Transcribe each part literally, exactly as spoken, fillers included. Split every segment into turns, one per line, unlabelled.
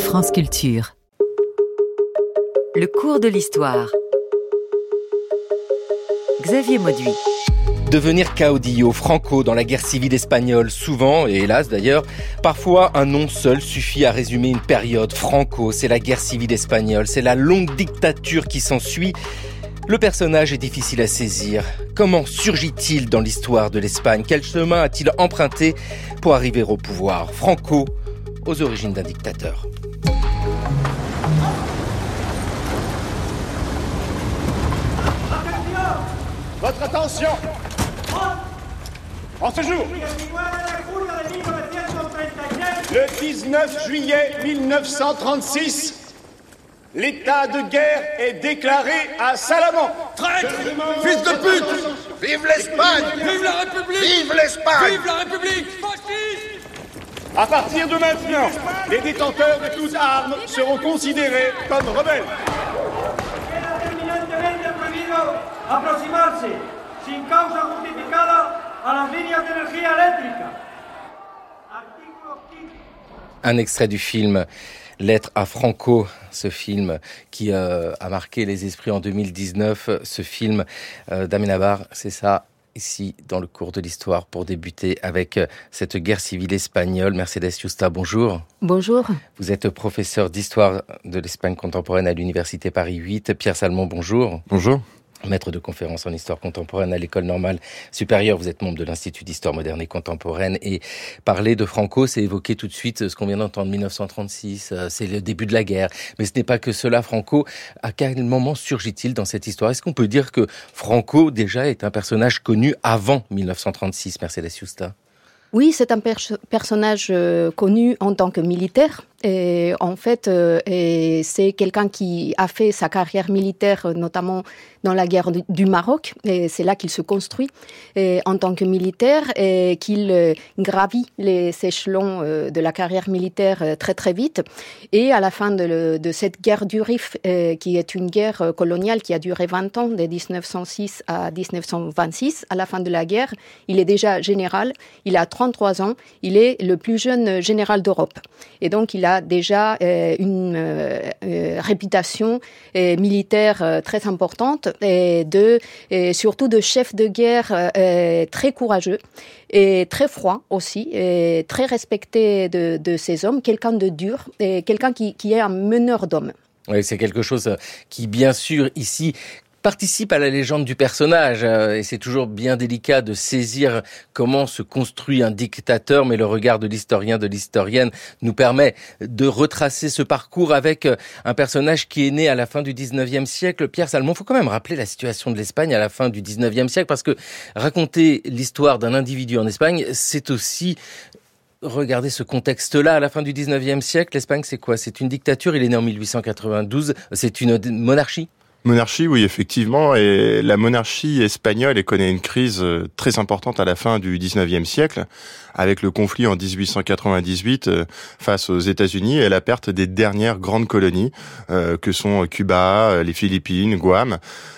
France Culture. Le cours de l'histoire. Xavier Mauduit.
Devenir caudillo, Franco dans la guerre civile espagnole, souvent, et hélas d'ailleurs, parfois un nom seul suffit à résumer une période. Franco, c'est la guerre civile espagnole, c'est la longue dictature qui s'ensuit. Le personnage est difficile à saisir. Comment surgit-il dans l'histoire de l'Espagne ? Quel chemin a-t-il emprunté pour arriver au pouvoir ? Franco, aux origines d'un dictateur.
Votre attention! En ce jour, le dix-neuf juillet mille neuf cent trente-six, l'état de guerre est déclaré à Salamanque.
Traître!
Fils de pute!
Vive l'Espagne!
Vive la République!
Vive l'Espagne!
Vive la République! À partir de maintenant, les détenteurs de toutes armes seront considérés comme rebelles.
Aproximarse sin causa justificada a las líneas de energía eléctrica.
Un extrait du film Lettre à Franco, ce film qui euh, a marqué les esprits en deux mille dix-neuf. Ce film euh, d'Amenábar, c'est ça, ici dans le cours de l'histoire, pour débuter avec cette guerre civile espagnole. Mercedes Yusta, bonjour.
Bonjour.
Vous êtes professeur d'histoire de l'Espagne contemporaine à l'Université Paris huit. Pierre Salmon, bonjour.
Bonjour.
Maître de conférences en histoire contemporaine à l'École normale supérieure, vous êtes membre de l'Institut d'histoire moderne et contemporaine, et parler de Franco, c'est évoquer tout de suite ce qu'on vient d'entendre, mille neuf cent trente-six, c'est le début de la guerre. Mais ce n'est pas que cela. Franco, à quel moment surgit-il dans cette histoire ? Est-ce qu'on peut dire que Franco, déjà, est un personnage connu avant mille neuf cent trente-six, Mercedes Yusta ?
Oui, c'est un per- personnage euh, connu en tant que militaire. Et en fait, euh, et c'est quelqu'un qui a fait sa carrière militaire, notamment dans la guerre du, du Maroc. Et c'est là qu'il se construit et, en tant que militaire, et qu'il euh, gravit les échelons euh, de la carrière militaire euh, très très vite. Et à la fin de, le, de cette guerre du Rif, euh, qui est une guerre euh, coloniale qui a duré vingt ans, de dix-neuf cent six à dix-neuf cent vingt-six, à la fin de la guerre, il est déjà général. Il a trente-trois ans. Il est le plus jeune général d'Europe. Et donc, il a a déjà euh, une euh, euh, réputation euh, militaire euh, très importante et, de, et surtout de chef de guerre euh, très courageux et très froid aussi, et très respecté de, de ses hommes, quelqu'un de dur et quelqu'un qui, qui est un meneur d'hommes.
Oui, c'est quelque chose qui, bien sûr, ici, participe à la légende du personnage, et c'est toujours bien délicat de saisir comment se construit un dictateur, mais le regard de l'historien, de l'historienne nous permet de retracer ce parcours avec un personnage qui est né à la fin du dix-neuvième siècle. Pierre Salmon, il faut quand même rappeler la situation de l'Espagne à la fin du dix-neuvième siècle, parce que raconter l'histoire d'un individu en Espagne, c'est aussi regardez ce contexte-là, à la fin du dix-neuvième siècle. L'Espagne, c'est quoi ? C'est une dictature, il est né en mille huit cent quatre-vingt-douze, c'est une monarchie ?
Monarchie, oui, effectivement, et la monarchie espagnole elle connaît une crise très importante à la fin du dix-neuvième siècle, avec le conflit en dix-huit cent quatre-vingt-dix-huit face aux États-Unis et la perte des dernières grandes colonies, euh, que sont Cuba, les Philippines, Guam.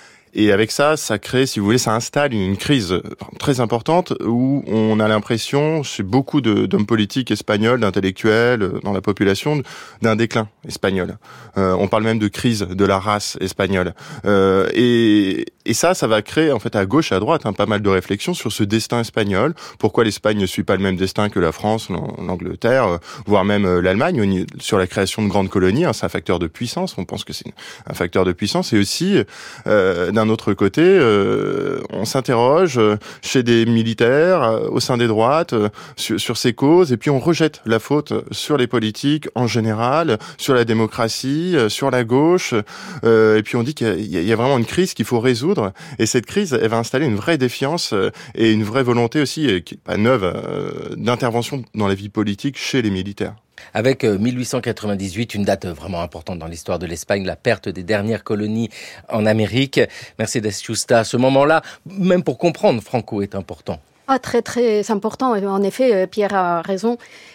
Et avec ça, ça crée, si vous voulez, ça installe une crise très importante où on a l'impression, chez beaucoup de, d'hommes politiques espagnols, d'intellectuels, dans la population, d'un déclin espagnol. Euh, on parle même de crise de la race espagnole. Euh, et, et ça, ça va créer, en fait, à gauche, à droite, hein, pas mal de réflexions sur ce destin espagnol. Pourquoi l'Espagne ne suit pas le même destin que la France, l'Angleterre, euh, voire même euh, l'Allemagne, sur la création de grandes colonies. Hein, c'est un facteur de puissance. On pense que c'est un facteur de puissance. Et aussi, euh, d'un autre côté, euh, on s'interroge chez des militaires, euh, au sein des droites, euh, sur, sur ces causes, et puis on rejette la faute sur les politiques en général, sur la démocratie, euh, sur la gauche, euh, et puis on dit qu'il y a, il y a vraiment une crise qu'il faut résoudre, et cette crise, elle va installer une vraie défiance euh, et une vraie volonté aussi, euh, qui n'est pas neuve, euh, d'intervention dans la vie politique chez les militaires.
Avec mille huit cent quatre-vingt-dix-huit, une date vraiment importante dans l'histoire de l'Espagne, la perte des dernières colonies en Amérique. Mercedes Yusta, à ce moment-là, même pour comprendre, Franco est important.
Ah, très très important. En effet, Pierre a raison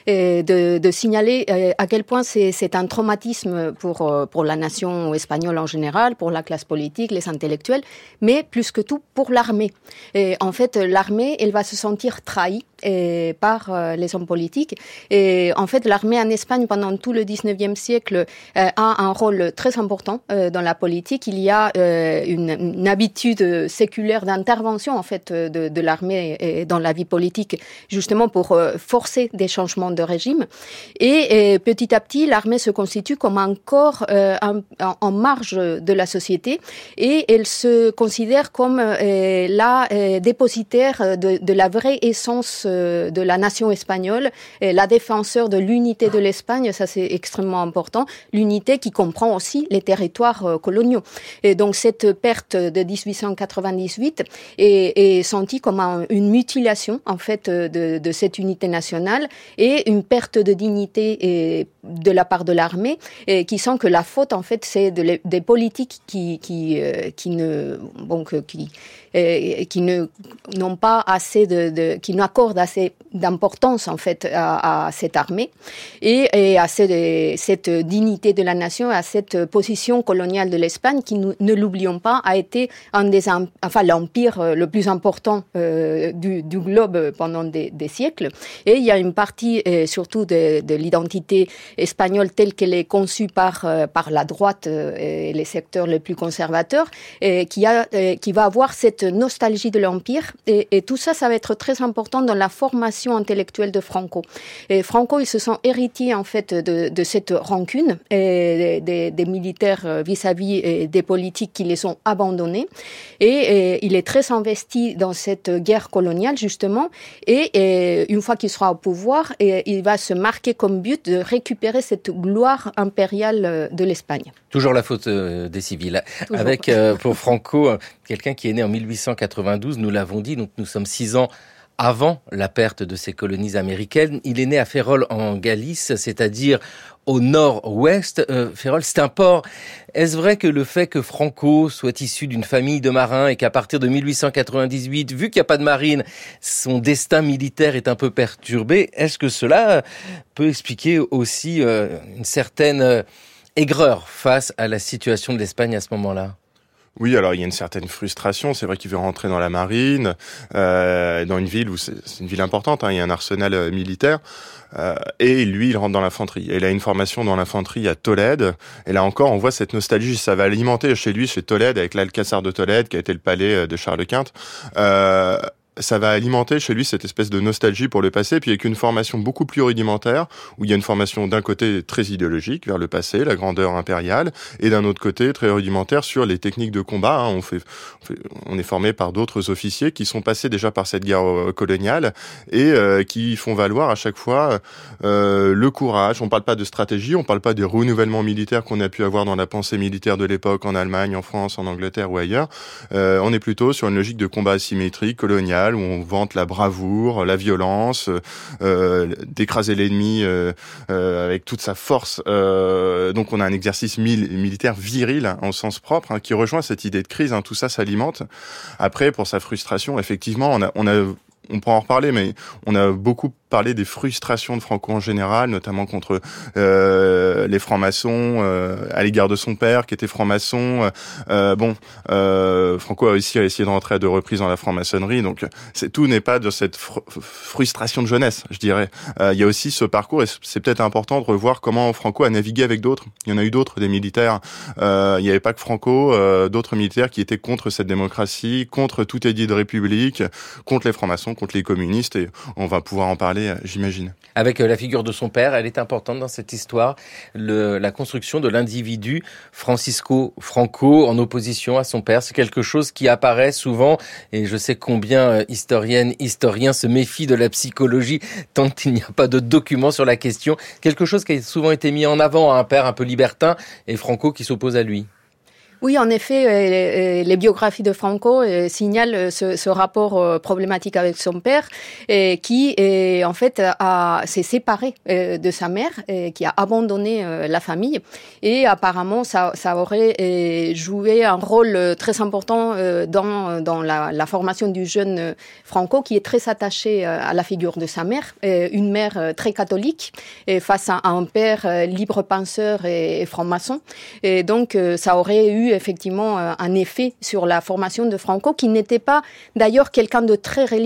de, de signaler à quel point c'est, c'est un traumatisme pour, pour la nation espagnole en général, pour la classe politique, les intellectuels, mais plus que tout pour l'armée. Et en fait, l'armée, elle va se sentir trahie et par euh, les hommes politiques. Et en fait, l'armée en Espagne, pendant tout le dix-neuvième siècle, euh, a un rôle très important euh, dans la politique. Il y a euh, une, une habitude séculaire d'intervention, en fait, de, de l'armée et dans la vie politique, justement pour euh, forcer des changements de régime. Et, et petit à petit, l'armée se constitue comme un corps euh, en, en marge de la société et elle se considère comme euh, la euh, dépositaire de, de la vraie essence euh, de la nation espagnole, et la défenseur de l'unité de l'Espagne, ça c'est extrêmement important, l'unité qui comprend aussi les territoires euh, coloniaux. Et donc cette perte de dix-huit cent quatre-vingt-dix-huit est, est sentie comme un, une mutilation en fait de, de cette unité nationale et une perte de dignité et, de la part de l'armée, et qui sent que la faute en fait c'est de les, des politiques qui qui euh, qui ne bon que, qui euh, qui ne n'ont pas assez de, de qui n'accordent assez d'importance en fait à, à cette armée et, et à cette, cette dignité de la nation, à cette position coloniale de l'Espagne qui, nous, ne l'oublions pas, a été un des enfin l'empire le plus important euh, du, du globe pendant des, des siècles. Et il y a une partie euh, surtout de, de l'identité espagnole telle qu'elle est conçue par euh, par la droite euh, et les secteurs les plus conservateurs, et qui a euh, qui va avoir cette nostalgie de l'empire, et, et tout ça, ça va être très important dans la formation intellectuelle de Franco. Et Franco, ils se sont héritiers en fait de, de cette rancune et des, des militaires vis-à-vis des politiques qui les ont abandonnés, et, et il est très investi dans cette guerre coloniale justement, et, et une fois qu'il sera au pouvoir, et, il va se marquer comme but de récupérer cette gloire impériale de l'Espagne.
Toujours la faute euh, des civils.
Toujours.
Avec, euh, pour Franco, quelqu'un qui est né en mille huit cent quatre-vingt-douze, nous l'avons dit, donc nous sommes six ans avant la perte de ces colonies américaines. Il est né à Ferrol en Galice, c'est-à-dire au nord-ouest. Euh, Ferrol, c'est un port. Est-ce vrai que le fait que Franco soit issu d'une famille de marins et qu'à partir de mille huit cent quatre-vingt-dix-huit, vu qu'il n'y a pas de marine, son destin militaire est un peu perturbé, est-ce que cela peut expliquer aussi euh, une certaine euh, aigreur face à la situation de l'Espagne à ce moment-là ?
Oui, alors il y a une certaine frustration. C'est vrai qu'il veut rentrer dans la marine, euh, dans une ville où c'est, c'est une ville importante, hein, il y a un arsenal euh, militaire. Euh, et lui, il rentre dans l'infanterie. Et il a une formation dans l'infanterie à Tolède. Et là encore, on voit cette nostalgie. Ça va alimenter chez lui, chez Tolède, avec l'Alcázar de Tolède, qui a été le palais de Charles Quint. Euh, ça va alimenter chez lui cette espèce de nostalgie pour le passé, puis avec une formation beaucoup plus rudimentaire, où il y a une formation d'un côté très idéologique vers le passé, la grandeur impériale, et d'un autre côté très rudimentaire sur les techniques de combat. Hein. On, fait, on, fait, on est formé par d'autres officiers qui sont passés déjà par cette guerre coloniale et euh, qui font valoir à chaque fois euh, le courage. On parle pas de stratégie, on parle pas des renouvellements militaires qu'on a pu avoir dans la pensée militaire de l'époque en Allemagne, en France, en Angleterre ou ailleurs. Euh, on est plutôt sur une logique de combat asymétrique, colonial, où on vante la bravoure, la violence, euh, d'écraser l'ennemi euh, euh, avec toute sa force. Euh, donc on a un exercice mil- militaire viril hein, en sens propre, hein, qui rejoint cette idée de crise. Hein, tout ça s'alimente. Après, pour sa frustration, effectivement, on a, on a on pourra en reparler, mais on a beaucoup parlé des frustrations de Franco en général, notamment contre euh, les francs-maçons, euh, à l'égard de son père qui était franc-maçon. Euh, bon, euh, Franco a aussi essayé de rentrer à deux reprises dans la franc-maçonnerie, donc c'est, tout n'est pas de cette fr- frustration de jeunesse, je dirais. Euh, il y a aussi ce parcours, et c'est peut-être important de revoir comment Franco a navigué avec d'autres. Il y en a eu d'autres, des militaires. Euh, il n'y avait pas que Franco, euh, d'autres militaires qui étaient contre cette démocratie, contre toute idée de république, contre les francs-maçons, contre les communistes, et on va pouvoir en parler, j'imagine.
Avec la figure de son père, elle est importante dans cette histoire, le, la construction de l'individu Francisco Franco en opposition à son père. C'est quelque chose qui apparaît souvent, et je sais combien historiennes, historiens se méfient de la psychologie tant qu'il n'y a pas de documents sur la question. Quelque chose qui a souvent été mis en avant, un père un peu libertin, et Franco qui s'oppose à lui.
Oui, en effet, les biographies de Franco signalent ce, ce rapport problématique avec son père, qui, en fait, a, s'est séparé de sa mère, qui a abandonné la famille. Et apparemment, ça, ça aurait joué un rôle très important dans, dans la, la formation du jeune Franco, qui est très attaché à la figure de sa mère, une mère très catholique, face à un père libre penseur et franc-maçon. Et donc, ça aurait eu effectivement un effet sur la formation de Franco, qui n'était pas d'ailleurs quelqu'un de très religieux.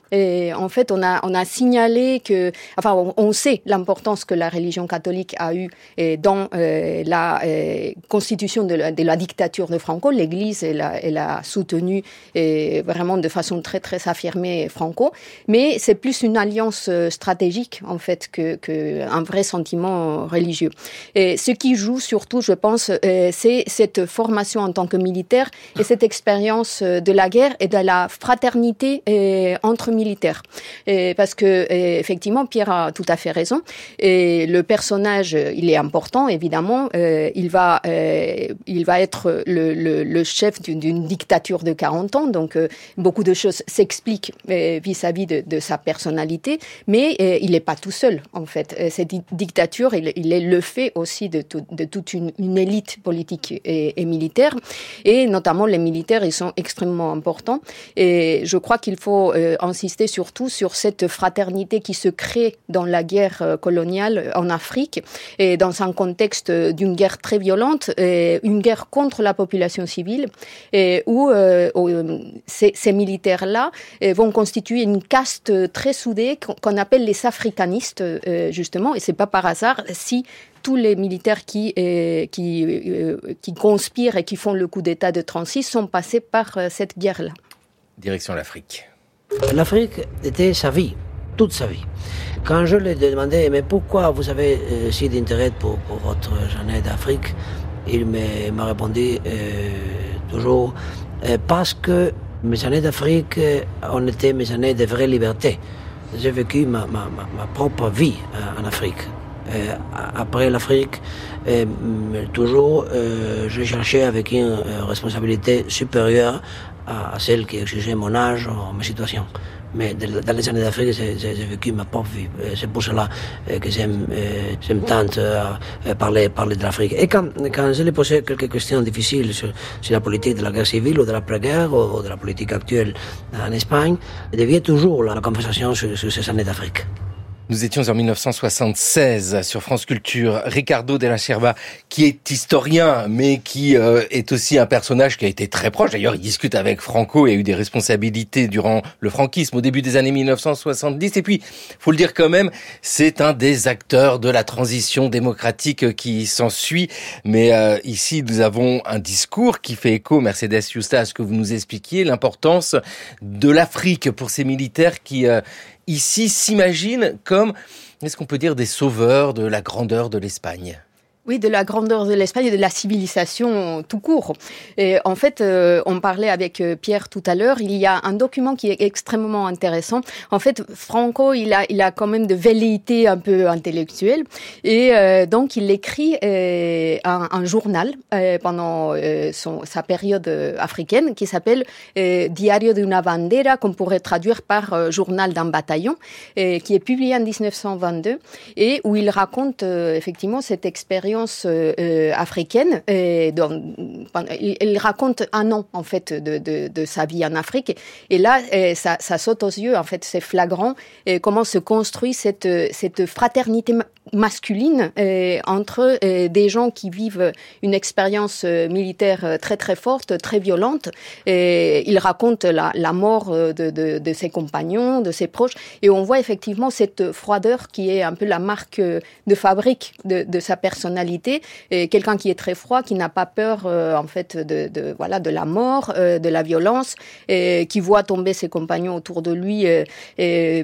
Et en fait, on a, on a signalé que, enfin, on, on sait l'importance que la religion catholique a eue dans euh, la euh, constitution de la, de la dictature de Franco. L'Église, elle a, elle a soutenu et vraiment de façon très, très affirmée Franco. Mais c'est plus une alliance stratégique, en fait, que, que un vrai sentiment religieux. Et ce qui joue surtout, je pense, euh, c'est cette formation en tant que militaire et cette expérience de la guerre et de la fraternité euh, entre militaires. Et parce que, et effectivement, Pierre a tout à fait raison. Et le personnage, il est important, évidemment. Euh, il va, euh, il va être le, le, le chef d'une, d'une dictature de quarante ans. Donc, euh, beaucoup de choses s'expliquent euh, vis-à-vis de, de sa personnalité. Mais euh, il n'est pas tout seul, en fait. Cette dictature, il, il est le fait aussi de, tout, de toute une, une élite politique et, et militaire. Et notamment, les militaires, ils sont extrêmement importants. Et je crois qu'il faut euh, insister surtout sur cette fraternité qui se crée dans la guerre coloniale en Afrique et dans un contexte d'une guerre très violente, et une guerre contre la population civile, et où, euh, où ces, ces militaires-là vont constituer une caste très soudée qu'on appelle les africanistes, euh, justement, et c'est pas par hasard si tous les militaires qui, euh, qui, euh, qui conspirent et qui font le coup d'État de trente-six sont passés par euh, cette guerre-là.
Direction l'Afrique.
L'Afrique était sa vie, toute sa vie. Quand je lui ai demandé, mais pourquoi vous avez euh, si d'intérêt pour, pour votre journée d'Afrique, il m'a répondu euh, toujours, euh, parce que mes années d'Afrique euh, ont été mes années de vraie liberté. J'ai vécu ma, ma, ma, ma propre vie euh, en Afrique. Euh, après l'Afrique, euh, toujours, euh, je cherchais avec une euh, responsabilité supérieure à celle qui exigeait mon âge ou ma situation. Mais dans les années d'Afrique, j'ai, j'ai vécu ma propre vie. C'est pour cela que j'aime, j'aime tant parler, parler de l'Afrique. Et quand, quand je lui ai posé quelques questions difficiles sur, sur la politique de la guerre civile ou de l'après-guerre ou de la politique actuelle en Espagne, il devient toujours la conversation sur, sur ces années d'Afrique.
Nous étions en dix-neuf cent soixante-seize sur France Culture. Ricardo Della Cierva, qui est historien, mais qui euh, est aussi un personnage qui a été très proche. D'ailleurs, il discute avec Franco et a eu des responsabilités durant le franquisme au début des années dix-neuf cent soixante-dix. Et puis, faut le dire quand même, c'est un des acteurs de la transition démocratique qui s'ensuit. Mais euh, ici, nous avons un discours qui fait écho, Mercedes Justa, à ce que vous nous expliquiez, l'importance de l'Afrique pour ces militaires qui... Euh, ici, s'imagine comme, est-ce qu'on peut dire, des sauveurs de la grandeur de l'Espagne ?
Oui, de la grandeur de l'Espagne et de la civilisation tout court. Et en fait, euh, on parlait avec Pierre tout à l'heure, il y a un document qui est extrêmement intéressant. En fait, Franco, il a, il a quand même de velléités un peu intellectuelles. Et euh, donc, il écrit euh, un, un journal euh, pendant euh, son, sa période africaine qui s'appelle euh, Diario de una bandera, qu'on pourrait traduire par euh, Journal d'un bataillon, euh, qui est publié en dix-neuf cent vingt-deux et où il raconte euh, effectivement cette expérience Euh, africaine. Et donc, il, il raconte un an en fait de, de, de sa vie en Afrique. Et là, et ça, ça saute aux yeux. En fait, c'est flagrant. Et comment se construit cette, cette fraternité masculine euh, entre euh, des gens qui vivent une expérience euh, militaire très très forte, très violente. Et il raconte la, la mort de, de, de ses compagnons, de ses proches. Et on voit effectivement cette froideur qui est un peu la marque de fabrique de, de sa personnalité. Et quelqu'un qui est très froid, qui n'a pas peur euh, en fait de, de voilà de la mort, euh, de la violence, et qui voit tomber ses compagnons autour de lui euh, et,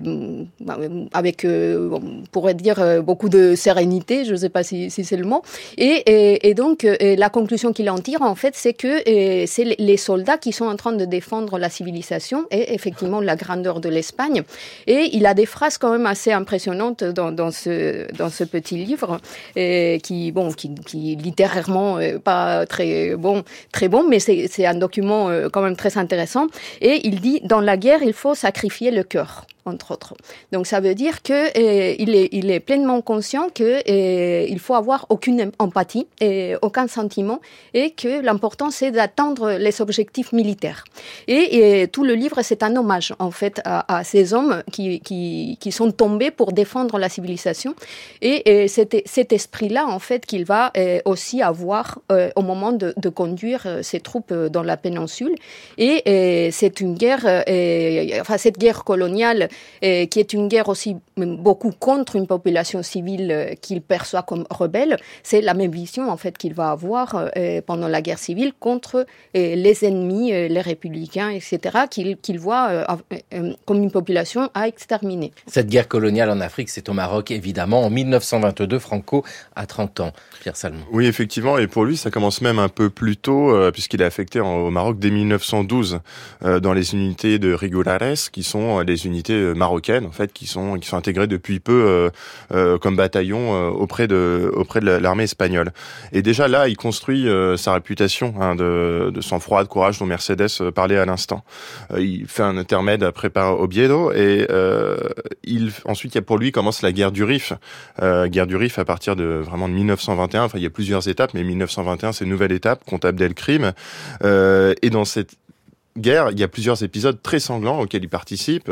avec, euh, on pourrait dire euh, beaucoup de sérénité. Je ne sais pas si, si c'est le mot. Et, et, et donc euh, la conclusion qu'il en tire en fait, c'est que euh, c'est les soldats qui sont en train de défendre la civilisation et effectivement la grandeur de l'Espagne. Et il a des phrases quand même assez impressionnantes dans, dans ce dans ce petit livre et qui bon, qui, qui littérairement euh, pas très bon, très bon, mais c'est, c'est un document euh, quand même très intéressant. Et il dit, dans la guerre, il faut sacrifier le cœur. entre autres. Donc ça veut dire que euh, il est il est pleinement conscient que euh, il faut avoir aucune empathie et aucun sentiment et que l'important c'est d'atteindre les objectifs militaires. Et, et tout le livre c'est un hommage en fait à, à ces hommes qui qui qui sont tombés pour défendre la civilisation et, et cet cet esprit-là en fait qu'il va euh, aussi avoir euh, au moment de, de conduire euh, ses troupes dans la péninsule et, et c'est une guerre euh, enfin cette guerre coloniale et qui est une guerre aussi beaucoup contre une population civile qu'il perçoit comme rebelle, c'est la même vision en fait qu'il va avoir euh, pendant la guerre civile contre euh, les ennemis, euh, les républicains, et cetera, qu'il, qu'il voit euh, euh, comme une population à exterminer.
Cette guerre coloniale en Afrique, c'est au Maroc évidemment, en dix-neuf cent vingt-deux, Franco a trente ans. Pierre Salmon.
Oui, effectivement, et pour lui, ça commence même un peu plus tôt, euh, puisqu'il est affecté en, au Maroc dès dix-neuf cent douze, euh, dans les unités de Regulares, qui sont euh, les unités euh, marocaines, en fait, qui sont qui sont intégrées depuis peu euh, euh, comme bataillon euh, auprès de auprès de l'armée espagnole. Et déjà là, il construit euh, sa réputation hein, de, de sang-froid, de courage dont Mercedes euh, parlait à l'instant. Euh, il fait un intermède après par Oviedo et euh, il ensuite, il y a pour lui commence la guerre du Rif, euh, guerre du Rif à partir de vraiment de dix-neuf cent vingt et un. Enfin, il y a plusieurs étapes, mais dix-neuf cent vingt et un, c'est une nouvelle étape contre Abdelkrim. Euh, et dans cette guerre, il y a plusieurs épisodes très sanglants auxquels il participe.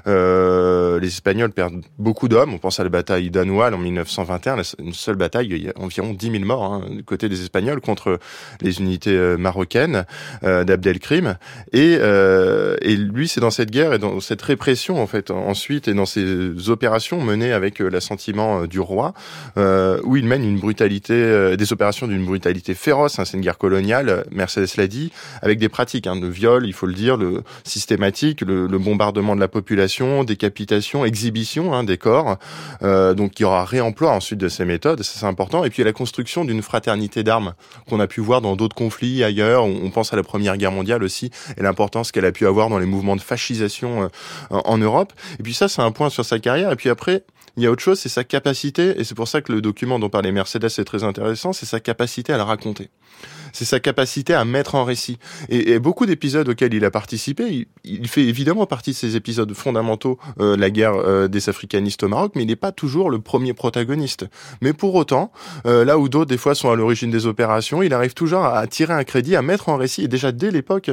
Euh, les Espagnols perdent beaucoup d'hommes. On pense à la bataille d'Anoual en dix-neuf cent vingt et un, une seule bataille, il y a environ dix mille morts hein, du côté des Espagnols contre les unités euh, marocaines euh, d'Abdelkrim. Et, euh, et lui, c'est dans cette guerre et dans cette répression en fait ensuite et dans ces opérations menées avec euh, l'assentiment euh, du roi, euh, où il mène une brutalité, euh, des opérations d'une brutalité féroce. Hein, c'est une guerre coloniale, Mercedes l'a dit, avec des pratiques hein, de viol. Il faut le dire, le systématique, le, le bombardement de la population, décapitation, exhibition hein, des corps. Euh, donc il y aura réemploi ensuite de ces méthodes, ça c'est important. Et puis il y a la construction d'une fraternité d'armes qu'on a pu voir dans d'autres conflits ailleurs. On, on pense à la Première Guerre mondiale aussi et l'importance qu'elle a pu avoir dans les mouvements de fascisation euh, en, en Europe. Et puis ça, c'est un point sur sa carrière. Et puis après, il y a autre chose, c'est sa capacité, et c'est pour ça que le document dont parlait Mercedes est très intéressant, c'est sa capacité à le raconter. C'est sa capacité à mettre en récit. Et, et beaucoup d'épisodes auxquels il a participé, il, il fait évidemment partie de ces épisodes fondamentaux, euh, la guerre euh, des africanistes au Maroc, mais il n'est pas toujours le premier protagoniste. Mais pour autant, euh, là où d'autres des fois sont à l'origine des opérations, il arrive toujours à, à tirer un crédit, à mettre en récit, et déjà dès l'époque,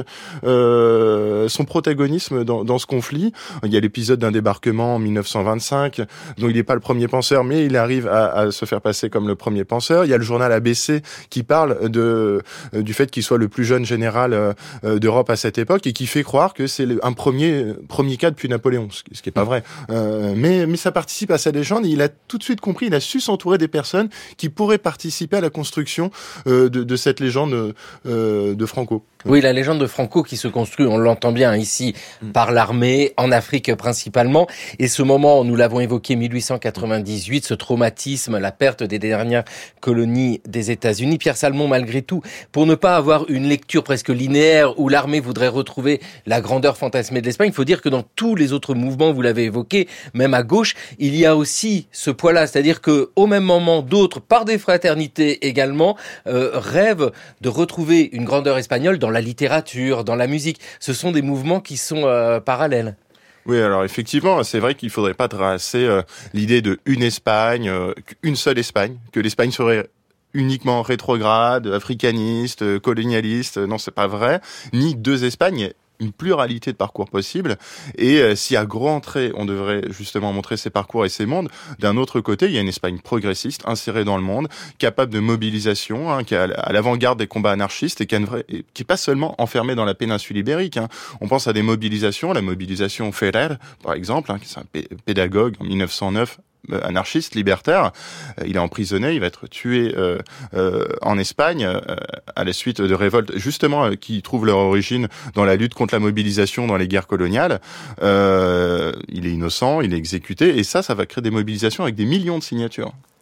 euh, son protagonisme dans, dans ce conflit. Il y a l'épisode d'un débarquement en dix-neuf cent vingt-cinq, dont il n'est pas le premier penseur, mais il arrive à, à se faire passer comme le premier penseur. Il y a le journal A B C qui parle de du fait qu'il soit le plus jeune général euh, d'Europe à cette époque et qui fait croire que c'est un premier premier cas depuis Napoléon, ce qui n'est pas vrai. Euh, mais mais ça participe à sa légende et il a tout de suite compris, il a su s'entourer des personnes qui pourraient participer à la construction euh, de, de cette légende euh, de Franco.
Oui, la légende de Franco qui se construit, on l'entend bien ici, mmh. par l'armée, en Afrique principalement. Et ce moment, nous l'avons évoqué, mille huit cent quatre-vingt-dix-huit, ce traumatisme, la perte des dernières colonies des États-Unis. Pierre Salmon, malgré tout, pour ne pas avoir une lecture presque linéaire où l'armée voudrait retrouver la grandeur fantasmée de l'Espagne, il faut dire que dans tous les autres mouvements, vous l'avez évoqué, même à gauche, il y a aussi ce poids-là. C'est-à-dire que au même moment, d'autres, par des fraternités également, euh, rêvent de retrouver une grandeur espagnole dans la littérature, dans la musique. Ce sont des mouvements qui sont euh, parallèles.
Oui, alors effectivement, c'est vrai qu'il faudrait pas tracer euh, l'idée de une Espagne, euh, une seule Espagne, que l'Espagne serait uniquement rétrograde, africaniste, colonialiste. Non, c'est pas vrai. Ni deux Espagnes. Une pluralité de parcours possibles, et euh, si à grands traits on devrait justement montrer ces parcours et ces mondes, d'un autre côté il y a une Espagne progressiste, insérée dans le monde, capable de mobilisation, hein, qui est à l'avant-garde des combats anarchistes et qui, a une vraie, et qui est pas seulement enfermée dans la péninsule ibérique. Hein. On pense à des mobilisations, la mobilisation Ferrer par exemple, hein, qui est un p- pédagogue en dix-neuf cent neuf, anarchiste, libertaire. Il est emprisonné, il va être tué euh, euh, en Espagne euh, à la suite de révoltes justement euh, qui trouvent leur origine dans la lutte contre la mobilisation dans les guerres coloniales. Euh, il est innocent, il est exécuté et ça, ça va créer des mobilisations avec des millions de signatures.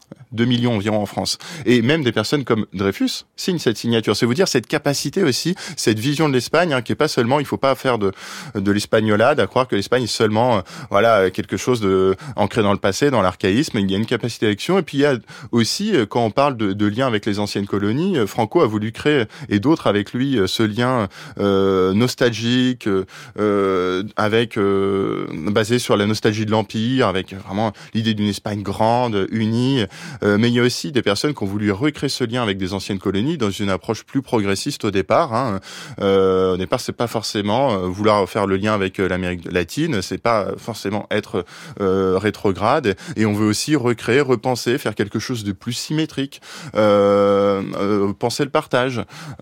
deux millions environ en France. Et même des personnes comme Dreyfus signent cette signature. C'est vous dire cette capacité aussi, cette vision de l'Espagne, hein, qui est pas seulement, il faut pas faire de, de l'espagnolade, à croire que l'Espagne est seulement, euh, voilà, quelque chose de ancré dans le passé, dans l'archaïsme. Il y a une capacité d'action. Et puis il y a aussi, quand on parle de, de lien avec les anciennes colonies, Franco a voulu créer, et d'autres avec lui, ce lien euh, nostalgique, euh, avec euh, basé sur la nostalgie de l'Empire, avec vraiment l'idée d'une Espagne grande, unie. Euh, mais il y a aussi des personnes qui ont voulu recréer ce lien avec des anciennes colonies dans une approche plus progressiste au départ. Hein. Euh, au départ, c'est pas forcément euh, vouloir faire le lien avec euh, l'Amérique latine, c'est pas forcément être euh, rétrograde. Et on veut aussi recréer, repenser, faire quelque chose de plus symétrique, euh, euh, penser le partage.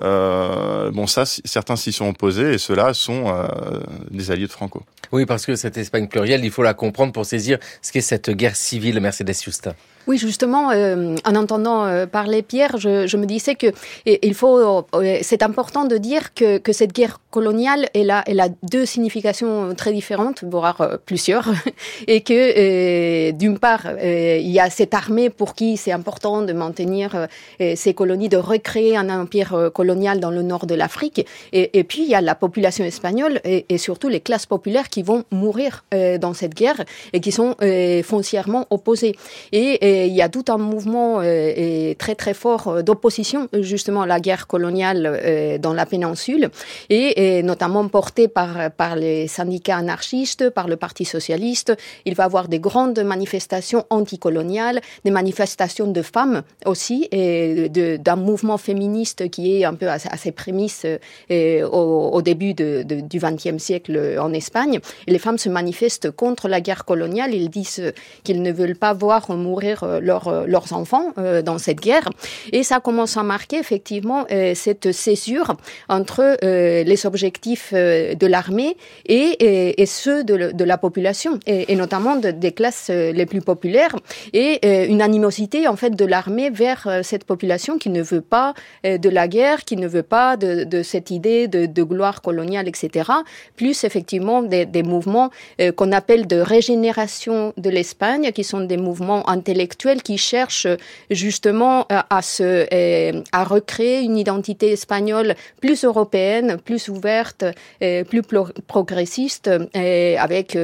Euh, bon, ça, certains s'y sont opposés et ceux-là sont euh, des alliés de Franco.
Oui, parce que cette Espagne plurielle, il faut la comprendre pour saisir ce qu'est cette guerre civile, Mercedes Yusta.
Oui, justement, euh, en entendant euh, parler Pierre, je, je me disais que et, il faut, euh, c'est important de dire que, que cette guerre coloniale, elle a, elle a deux significations très différentes, voire euh, plusieurs, et que euh, d'une part, euh, il y a cette armée pour qui c'est important de maintenir euh, ces colonies, de recréer un empire euh, colonial dans le nord de l'Afrique, et, et puis il y a la population espagnole et, et surtout les classes populaires qui vont mourir euh, dans cette guerre et qui sont euh, foncièrement opposées. Et, et il y a tout un mouvement euh, très très fort d'opposition justement à la guerre coloniale euh, dans la péninsule et, et notamment porté par, par les syndicats anarchistes, par le Parti socialiste. Il va y avoir des grandes manifestations anticoloniales, des manifestations de femmes aussi, et de, d'un mouvement féministe qui est un peu à, à ses prémices euh, au, au début de, de, du vingtième siècle en Espagne. Et les femmes se manifestent contre la guerre coloniale. Ils disent qu'ils ne veulent pas voir mourir Leur, leurs enfants euh, dans cette guerre. Et ça commence à marquer effectivement euh, cette césure entre euh, les objectifs euh, de l'armée et, et, et ceux de, de la population, et, et notamment de, des classes euh, les plus populaires, et euh, une animosité en fait de l'armée vers euh, cette population qui ne veut pas euh, de la guerre, qui ne veut pas de, de cette idée de, de gloire coloniale, et cetera. Plus effectivement des, des mouvements euh, qu'on appelle de régénération de l'Espagne, qui sont des mouvements intellectuels qui cherchent justement à, à, se, à recréer une identité espagnole plus européenne, plus ouverte, plus progressiste, avec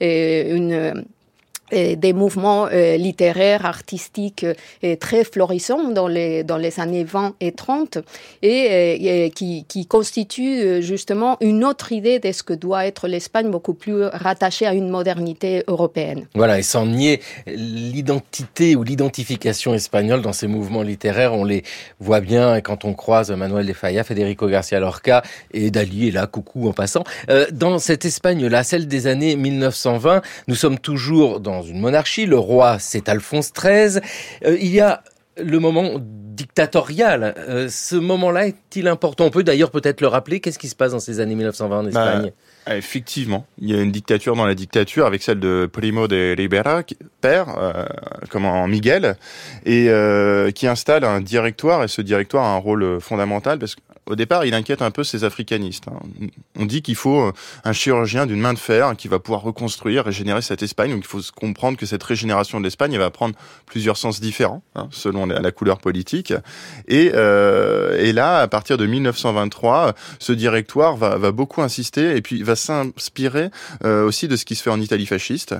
une... Et des mouvements euh, littéraires, artistiques euh, très florissants dans les dans les années vingt et trente et, et qui qui constituent euh, justement une autre idée de ce que doit être l'Espagne, beaucoup plus rattachée à une modernité européenne.
Voilà, et sans nier l'identité ou l'identification espagnole dans ces mouvements littéraires, on les voit bien quand on croise Manuel de Falla, Federico García Lorca et Dali, et là, coucou en passant. Euh, dans cette Espagne-là, celle des années mille neuf cent vingt, nous sommes toujours dans Dans une monarchie, le roi c'est Alphonse treize. Euh, il y a le moment dictatorial. Euh, ce moment-là est-il important? On peut d'ailleurs peut-être le rappeler. Qu'est-ce qui se passe dans ces années mille neuf cent vingt en Espagne?
Bah, effectivement, il y a une dictature dans la dictature avec celle de Primo de Rivera, père, euh, comme en Miguel, et euh, qui installe un directoire, et ce directoire a un rôle fondamental parce que au départ, il inquiète un peu ces africanistes. On dit qu'il faut un chirurgien d'une main de fer qui va pouvoir reconstruire, régénérer cette Espagne. Donc il faut comprendre que cette régénération de l'Espagne, elle va prendre plusieurs sens différents, hein, selon la couleur politique. Et, euh, et là, à partir de mille neuf cent vingt-trois, ce directoire va, va beaucoup insister et puis va s'inspirer euh, aussi de ce qui se fait en Italie fasciste.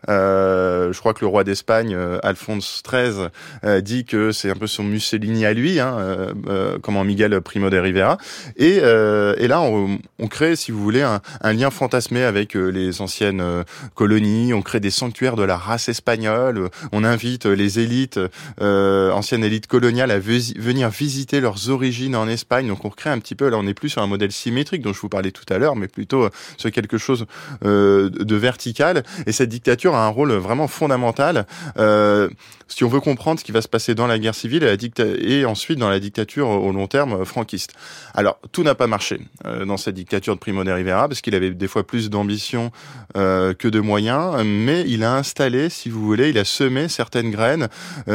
Euh, je crois que le roi d'Espagne, euh, Alphonse treize, euh, dit que c'est un peu son Mussolini à lui, hein, euh, euh, comme en Miguel Primo de Rivera. Et, euh, et là, on, on crée, si vous voulez, un, un lien fantasmé avec euh, les anciennes euh, colonies. On crée des sanctuaires de la race espagnole. On invite les élites, euh, anciennes élites coloniales, à ve- venir visiter leurs origines en Espagne. Donc, on crée un petit peu. Là, on n'est plus sur un modèle symétrique dont je vous parlais tout à l'heure, mais plutôt sur quelque chose euh, de vertical. Et cette dictature a un rôle vraiment fondamental. Euh, si on veut comprendre ce qui va se passer dans la guerre civile et, la dicta- et ensuite dans la dictature au long terme franquiste. Alors, tout n'a pas marché euh, dans cette dictature de Primo de Rivera, parce qu'il avait des fois plus d'ambition euh, que de moyens, mais il a installé, si vous voulez, il a semé certaines graines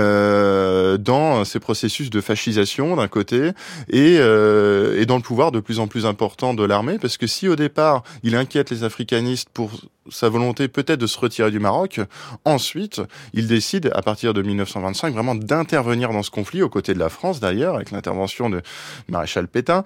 euh, dans ces processus de fascisation, d'un côté, et, euh, et dans le pouvoir de plus en plus important de l'armée, parce que si au départ, il inquiète les africanistes pour sa volonté peut-être de se retirer du Maroc. Ensuite, il décide, à partir de dix-neuf cent vingt-cinq, vraiment d'intervenir dans ce conflit, aux côtés de la France d'ailleurs, avec l'intervention de Maréchal Pétain,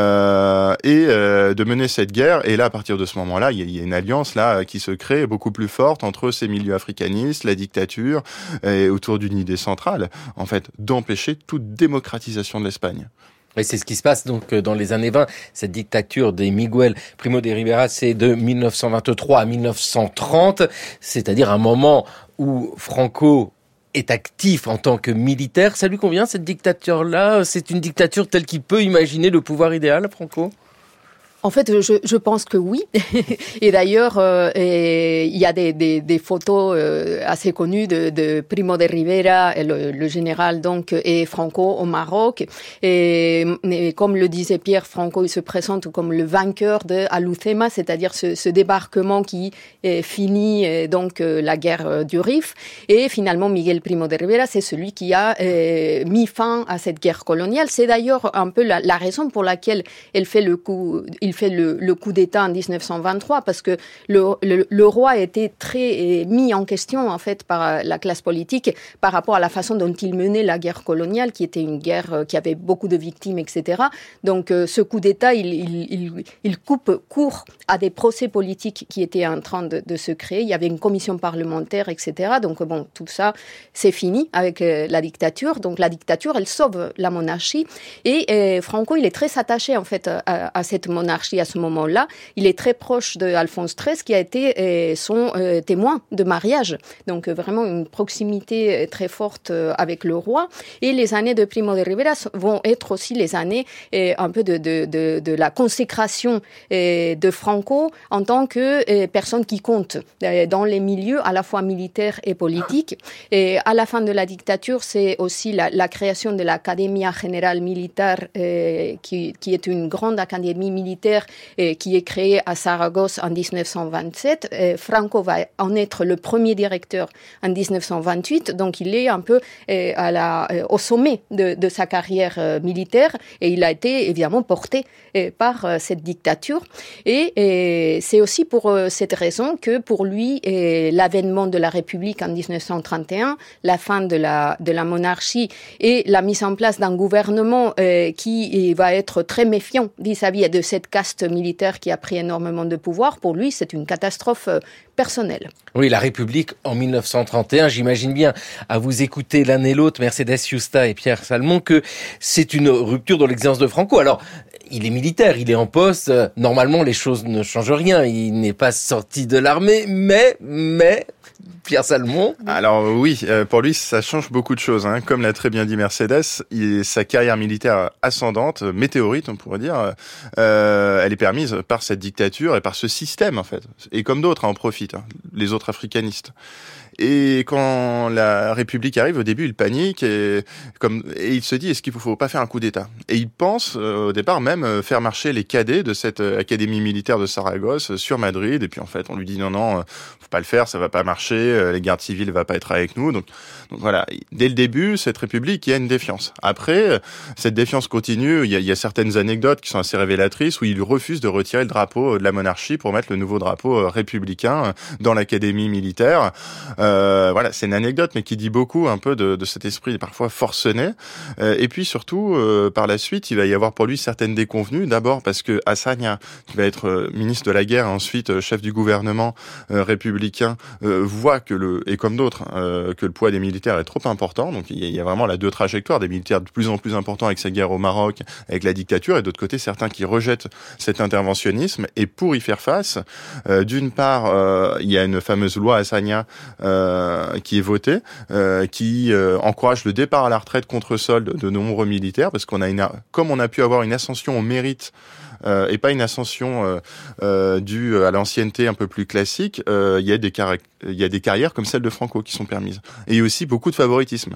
euh, et euh, de mener cette guerre. Et là, à partir de ce moment-là, il y a, il y a une alliance là qui se crée beaucoup plus forte entre ces milieux africanistes, la dictature, et autour d'une idée centrale, en fait, d'empêcher toute démocratisation de l'Espagne.
Et c'est ce qui se passe donc dans les années vingt. Cette dictature de Miguel Primo de Rivera, c'est de dix-neuf cent vingt-trois à dix-neuf cent trente, c'est-à-dire un moment où Franco est actif en tant que militaire. Ça lui convient, cette dictature-là? C'est une dictature telle qu'il peut imaginer le pouvoir idéal, Franco?
En fait, je, je pense que oui. Et d'ailleurs, euh, et il y a des, des, des photos euh, assez connues de, de Primo de Rivera, le, le général donc, et Franco au Maroc. Et, et comme le disait Pierre, Franco, il se présente comme le vainqueur de Alhucema, c'est-à-dire ce, ce débarquement qui est fini euh, donc euh, la guerre euh, du Rif. Et finalement, Miguel Primo de Rivera, c'est celui qui a euh, mis fin à cette guerre coloniale. C'est d'ailleurs un peu la, la raison pour laquelle elle fait le coup. Il fait le, le coup d'État en dix-neuf cent vingt-trois parce que le, le, le roi était très mis en question en fait par la classe politique par rapport à la façon dont il menait la guerre coloniale, qui était une guerre qui avait beaucoup de victimes, et cetera. Donc ce coup d'État, il, il, il, il coupe court à des procès politiques qui étaient en train de, de se créer. Il y avait une commission parlementaire, et cetera. Donc bon, tout ça, c'est fini avec la dictature. Donc la dictature, elle sauve la monarchie. Et euh, Franco, il est très attaché en fait à, à cette monarchie à ce moment-là. Il est très proche d'Alphonse treize, qui a été euh, son euh, témoin de mariage. Donc euh, vraiment une proximité très forte euh, avec le roi. Et les années de Primo de Rivera vont être aussi les années euh, un peu de, de, de, de la consécration euh, de Franco en tant que euh, personne qui compte euh, dans les milieux à la fois militaires et politiques. Et à la fin de la dictature, c'est aussi la, la création de l'Academia General Militar, euh, qui, qui est une grande académie militaire euh, qui est créée à Saragosse en dix-neuf cent vingt-sept. Euh, Franco va en être le premier directeur en dix-neuf cent vingt-huit, donc il est un peu euh, à la, euh, au sommet de, de sa carrière euh, militaire, et il a été évidemment porté euh, par euh, cette dictature. Et, et c'est aussi pour euh, cette raison que pour lui, euh, l'avènement de la République en dix-neuf cent trente et un, la fin de la, de la monarchie et la mise en place d'un gouvernement euh, qui va être très méfiant vis-à-vis de cette caste militaire qui a pris énormément de pouvoir, pour lui, c'est une catastrophe euh, personnelle.
Oui, la République en dix-neuf cent trente et un, j'imagine bien, à vous écouter l'un et l'autre, Mercedes Yusta et Pierre Salmon, que c'est une rupture dans l'existence de Franco. Alors, il est militaire, il est en poste, normalement les choses ne changent rien, il n'est pas sorti de l'armée, mais, mais, Pierre Salmon.
Alors oui, pour lui ça change beaucoup de choses, hein. Comme l'a très bien dit Mercedes, il, sa carrière militaire ascendante, météorite on pourrait dire, euh, elle est permise par cette dictature et par ce système en fait, et comme d'autres en profitent, hein, les autres africanistes. Et quand la République arrive, au début, il panique et, comme, et il se dit, est-ce qu'il ne faut pas faire un coup d'État? Et il pense, euh, au départ, même euh, faire marcher les cadets de cette euh, académie militaire de Saragosse euh, sur Madrid. Et puis, en fait, on lui dit, non, non, euh, faut pas le faire, ça va pas marcher, euh, les gardes civiles ne vont pas être avec nous. Donc, donc voilà, dès le début, cette République, il y a une défiance. Après, euh, cette défiance continue. Il y, a, il y a certaines anecdotes qui sont assez révélatrices où il refuse de retirer le drapeau de la monarchie pour mettre le nouveau drapeau euh, républicain euh, dans l'académie militaire. Euh, Euh, voilà, c'est une anecdote, mais qui dit beaucoup un peu de, de cet esprit parfois forcené. Euh, et puis surtout, euh, par la suite, il va y avoir pour lui certaines déconvenues. D'abord parce que Azaña, qui va être euh, ministre de la guerre, ensuite euh, chef du gouvernement euh, républicain, euh, voit que le et comme d'autres euh, que le poids des militaires est trop important. Donc il y, a, il y a vraiment la deux trajectoires, des militaires de plus en plus importants avec sa guerre au Maroc, avec la dictature, et d'autre côté certains qui rejettent cet interventionnisme. Et pour y faire face, euh, d'une part, euh, il y a une fameuse loi Azaña euh, Euh, qui est voté, euh, qui euh, encourage le départ à la retraite contre solde de nombreux militaires, parce qu'on a une, comme on a pu avoir une ascension au mérite euh, et pas une ascension euh, euh, due à l'ancienneté un peu plus classique, euh, il y a des caractères il y a des carrières comme celle de Franco qui sont permises. Et il y a aussi beaucoup de favoritisme.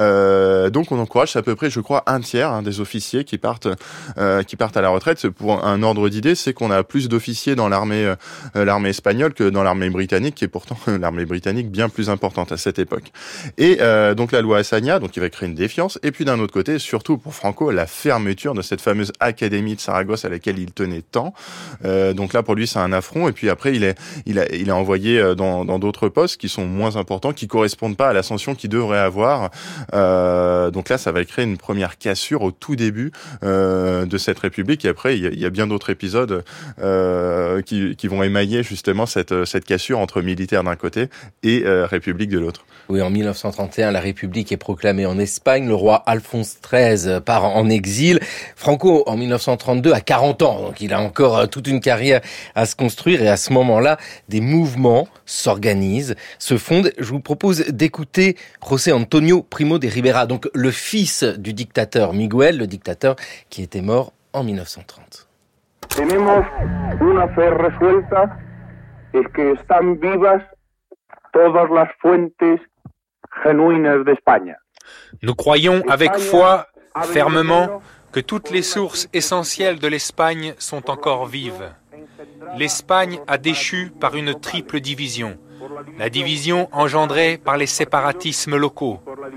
Euh, donc on encourage à peu près, je crois, un tiers hein, des officiers qui partent euh, qui partent à la retraite. Pour un ordre d'idée, c'est qu'on a plus d'officiers dans l'armée euh, l'armée espagnole que dans l'armée britannique, qui est pourtant l'armée britannique bien plus importante à cette époque. Et euh, donc la loi Azaña, donc il va créer une défiance. Et puis d'un autre côté, surtout pour Franco, la fermeture de cette fameuse académie de Saragosse à laquelle laquelle il tenait tant. Euh, donc là, pour lui, c'est un affront. Et puis après, il est, il a, il est envoyé dans, dans d'autres postes qui sont moins importants, qui correspondent pas à l'ascension qu'il devrait avoir. Euh, donc là, ça va créer une première cassure au tout début euh, de cette République. Et après, il y a, il y a bien d'autres épisodes euh, qui, qui vont émailler justement cette, cette cassure entre militaires d'un côté et euh, République de l'autre.
Oui, en mille neuf cent trente et un, la République est proclamée en Espagne. Le roi Alphonse treize part en exil. Franco, en mille neuf cent trente-deux, a quarante ans. Donc il a encore toute une carrière à se construire. Et à ce moment-là, des mouvements s'organisent, se fondent. Je vous propose d'écouter José Antonio Primo de Rivera, donc le fils du dictateur Miguel, le dictateur qui était mort en mille neuf cent trente.
Tenemos una fe resuelta, es que están vivas todas las fuentes genuinas d'Espagne.
Nous croyons avec foi, fermement, que toutes les sources essentielles de l'Espagne sont encore vives. L'Espagne a déchu par une triple division. La division engendrée par les séparatismes locaux,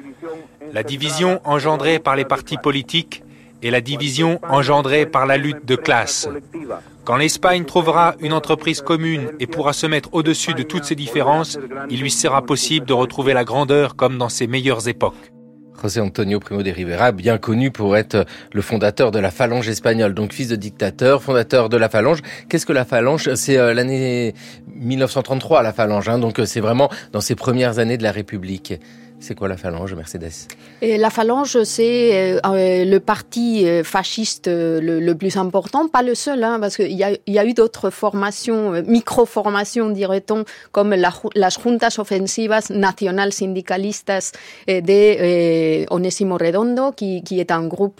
la division engendrée par les partis politiques et la division engendrée par la lutte de classe. Quand l'Espagne trouvera une entreprise commune et pourra se mettre au-dessus de toutes ces différences, il lui sera possible de retrouver la grandeur comme dans ses meilleures époques.
José Antonio Primo de Rivera, bien connu pour être le fondateur de la Phalange espagnole, donc fils de dictateur, fondateur de la Phalange. Qu'est-ce que la Phalange ? C'est euh, l'année mille neuf cent trente-trois, la Phalange, hein, donc c'est vraiment dans ces premières années de la République. C'est quoi la Phalange, Mercedes ?
Et la Phalange, c'est euh, le parti fasciste le, le plus important, pas le seul, hein, parce qu'il y a, il y a eu d'autres formations, micro-formations, dirait-on, comme la, las Juntas Ofensivas Nacional Sindicalistas de eh, Onésimo Redondo, qui, qui est un groupe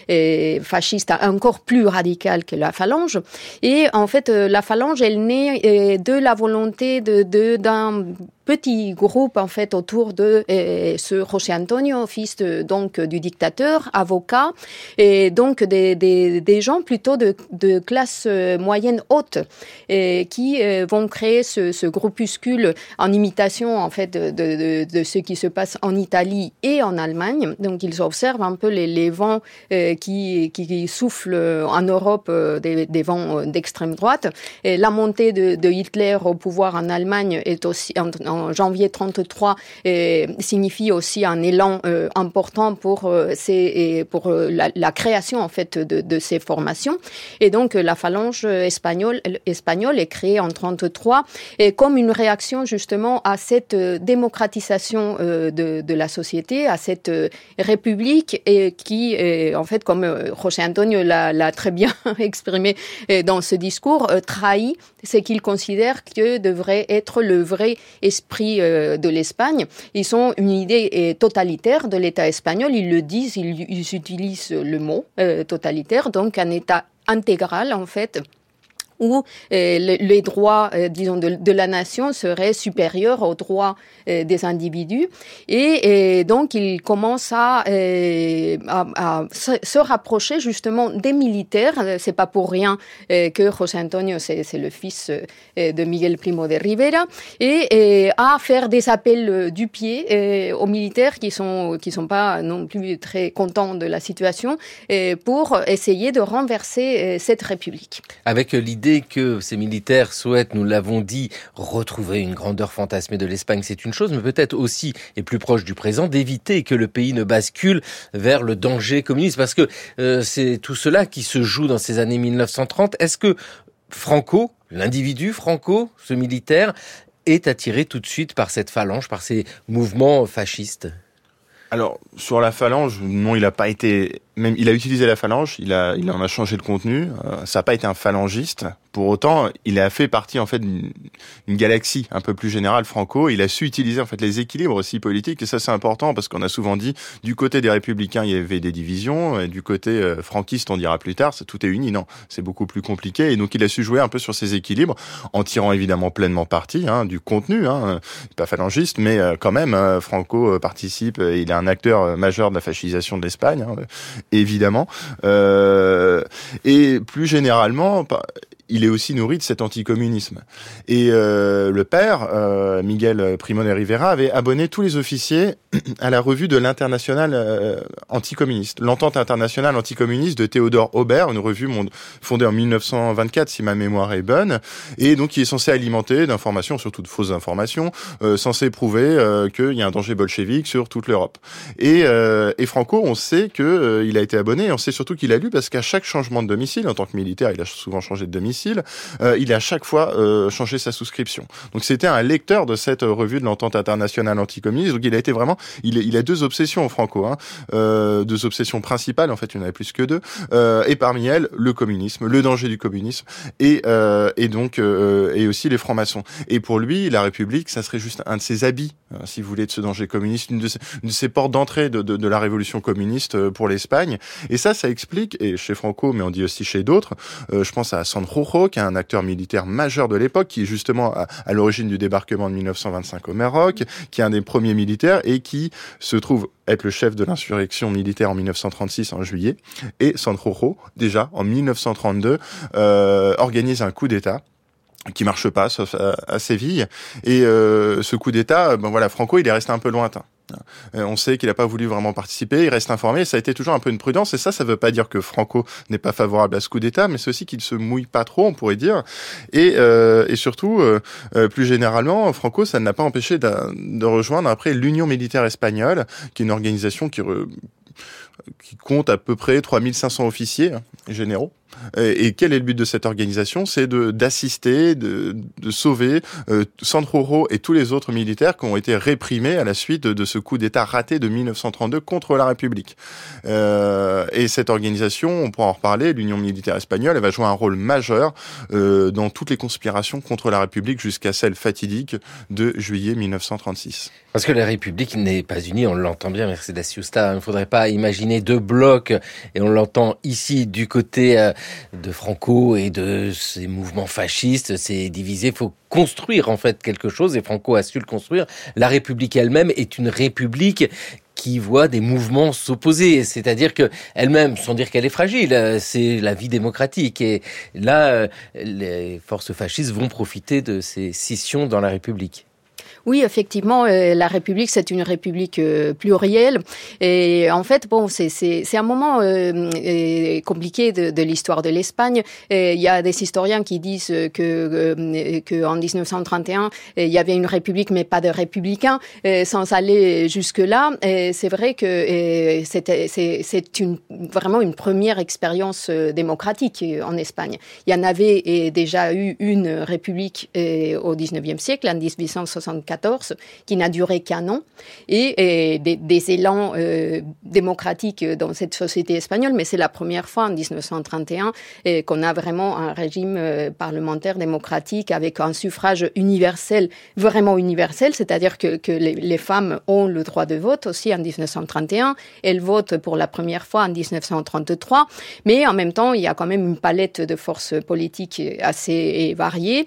eh, fasciste encore plus radical que la Phalange. Et en fait, la Phalange, elle naît eh, de la volonté de, de, d'un petit groupe en fait autour de eh, ce José Antonio, fils de, donc du dictateur, avocat, et donc des, des, des gens plutôt de, de classe moyenne haute et qui eh, vont créer ce, ce groupuscule en imitation en fait de, de, de ce qui se passe en Italie et en Allemagne. Donc ils observent un peu les, les vents eh, qui, qui, qui soufflent en Europe, des, des vents d'extrême droite. Et la montée de, de Hitler au pouvoir en Allemagne est aussi en, en en janvier trente-trois euh, signifie aussi un élan euh, important pour euh, ces, pour euh, la, la création en fait de, de ces formations. Et donc la Phalange espagnole, espagnole est créée en trente-trois et comme une réaction justement à cette démocratisation euh, de, de la société, à cette euh, république et qui euh, en fait comme euh, José Antonio l'a, l'a très bien exprimé euh, dans ce discours, euh, trahit ce qu'il considère que devrait être le vrai esprit de l'Espagne. Ils ont une idée totalitaire de l'État espagnol, ils le disent, ils, ils utilisent le mot euh, totalitaire, donc un État intégral en fait, où euh, les, les droits, euh, disons, de, de la nation seraient supérieurs aux droits euh, des individus. Et, et donc, il commence à, euh, à, à se, se rapprocher justement des militaires. C'est pas pour rien euh, que José Antonio, c'est, c'est le fils euh, de Miguel Primo de Rivera, et, et à faire des appels du pied euh, aux militaires qui sont qui sont pas non plus très contents de la situation, euh, pour essayer de renverser euh, cette république.
Avec l'idée que ces militaires souhaitent, nous l'avons dit, retrouver une grandeur fantasmée de l'Espagne, c'est une chose, mais peut-être aussi, et plus proche du présent, d'éviter que le pays ne bascule vers le danger communiste, parce que euh, c'est tout cela qui se joue dans ces années mille neuf cent trente. Est-ce que Franco, l'individu Franco, ce militaire, est attiré tout de suite par cette phalange, par ces mouvements fascistes ?
Alors, sur la Phalange, non, il n'a pas été... Même, il a utilisé la Phalange, il a, il en a changé le contenu. Euh, ça n'a pas été un phalangiste. Pour autant, il a fait partie en fait d'une, d'une galaxie un peu plus générale, Franco. Il a su utiliser en fait les équilibres aussi politiques, et ça c'est important parce qu'on a souvent dit du côté des Républicains il y avait des divisions, et du côté euh, franquiste on dira plus tard, c'est, tout est uni. Non, c'est beaucoup plus compliqué. Et donc il a su jouer un peu sur ces équilibres en tirant évidemment pleinement parti hein, du contenu. Hein, pas phalangiste, mais euh, quand même euh, Franco euh, participe. Euh, il est un acteur euh, majeur de la fascisation de l'Espagne. Hein, évidemment. Euh, et plus généralement, il est aussi nourri de cet anticommunisme. Et euh, le père, euh, Miguel Primo de Rivera, avait abonné tous les officiers à la revue de l'internationale euh, anticommuniste, l'entente internationale anticommuniste de Théodore Aubert, une revue fondée en mille neuf cent vingt-quatre, si ma mémoire est bonne, et donc qui est censée alimenter d'informations, surtout de fausses informations, euh, censées prouver euh, qu'il y a un danger bolchevique sur toute l'Europe. Et, euh, et Franco, on sait qu'il euh, a été abonné, et on sait surtout qu'il a lu, parce qu'à chaque changement de domicile, en tant que militaire, il a souvent changé de domicile, euh, il a à chaque fois euh, changé sa souscription. Donc c'était un lecteur de cette revue de l'entente internationale anticommuniste, donc il a été vraiment, il, il a deux obsessions, Franco, hein, euh, deux obsessions principales, en fait il y en avait plus que deux, euh, et parmi elles, le communisme, le danger du communisme, et, euh, et donc euh, et aussi les francs-maçons. Et pour lui, la République, ça serait juste un de ses habits, hein, si vous voulez, de ce danger communiste, une de ses, une de ses portes d'entrée de, de, de la révolution communiste pour l'Espagne. Et ça, ça explique, et chez Franco, mais on dit aussi chez d'autres, euh, je pense à Sanjurjo, qui est un acteur militaire majeur de l'époque, qui est justement à, à l'origine du débarquement de mille neuf cent vingt-cinq au Maroc, qui est un des premiers militaires et qui se trouve être le chef de l'insurrection militaire en mille neuf cent trente-six en juillet. Et Sanjurjo, déjà, en mille neuf cent trente-deux, euh, organise un coup d'État qui marche pas, sauf à, à Séville. Et euh, ce coup d'État, ben voilà, Franco, il est resté un peu lointain. On sait qu'il n'a pas voulu vraiment participer, il reste informé, ça a été toujours un peu une prudence, et ça, ça veut pas dire que Franco n'est pas favorable à ce coup d'État, mais c'est aussi qu'il se mouille pas trop, on pourrait dire, et, euh, et surtout, euh, plus généralement, Franco, ça ne l'a pas empêché de, de rejoindre après l'Union militaire espagnole, qui est une organisation qui, re, qui compte à peu près trois mille cinq cents officiers hein, généraux. Et quel est le but de cette organisation? C'est de d'assister, de, de sauver euh, Sanjurjo et tous les autres militaires qui ont été réprimés à la suite de, de ce coup d'État raté de mille neuf cent trente-deux contre la République. Euh, et cette organisation, on pourra en reparler, l'Union militaire espagnole, elle va jouer un rôle majeur euh, dans toutes les conspirations contre la République jusqu'à celle fatidique de juillet mille neuf cent trente-six.
Parce que la République n'est pas unie, on l'entend bien, Mercedes Yusta. Il ne faudrait pas imaginer deux blocs, et on l'entend ici du côté euh, de Franco et de ces mouvements fascistes, c'est divisé. Il faut construire en fait quelque chose, et Franco a su le construire. La République elle-même est une république qui voit des mouvements s'opposer, c'est-à-dire que elle-même, sans dire qu'elle est fragile, c'est la vie démocratique. Et là, les forces fascistes vont profiter de ces scissions dans la République.
Oui, effectivement, euh, la République, c'est une République euh, plurielle. Et en fait, bon, c'est, c'est, c'est un moment euh, euh, compliqué de, de l'histoire de l'Espagne. Et il y a des historiens qui disent que, euh, que en dix-neuf cent trente et un, il y avait une République, mais pas de républicains, euh, sans aller jusque-là. Et c'est vrai que euh, c'était, c'est, c'est une, vraiment une première expérience euh, démocratique en Espagne. Il y en avait euh, déjà eu une République euh, au dix-neuvième siècle, en dix-huit cent soixante-quatorze, qui n'a duré qu'un an, et, et des, des élans euh, démocratiques dans cette société espagnole, mais c'est la première fois en dix-neuf cent trente et un et qu'on a vraiment un régime euh, parlementaire démocratique avec un suffrage universel, vraiment universel, c'est-à-dire que, que les, les femmes ont le droit de vote aussi en dix-neuf cent trente et un, elles votent pour la première fois en dix-neuf cent trente-trois, mais en même temps, il y a quand même une palette de forces politiques assez variée,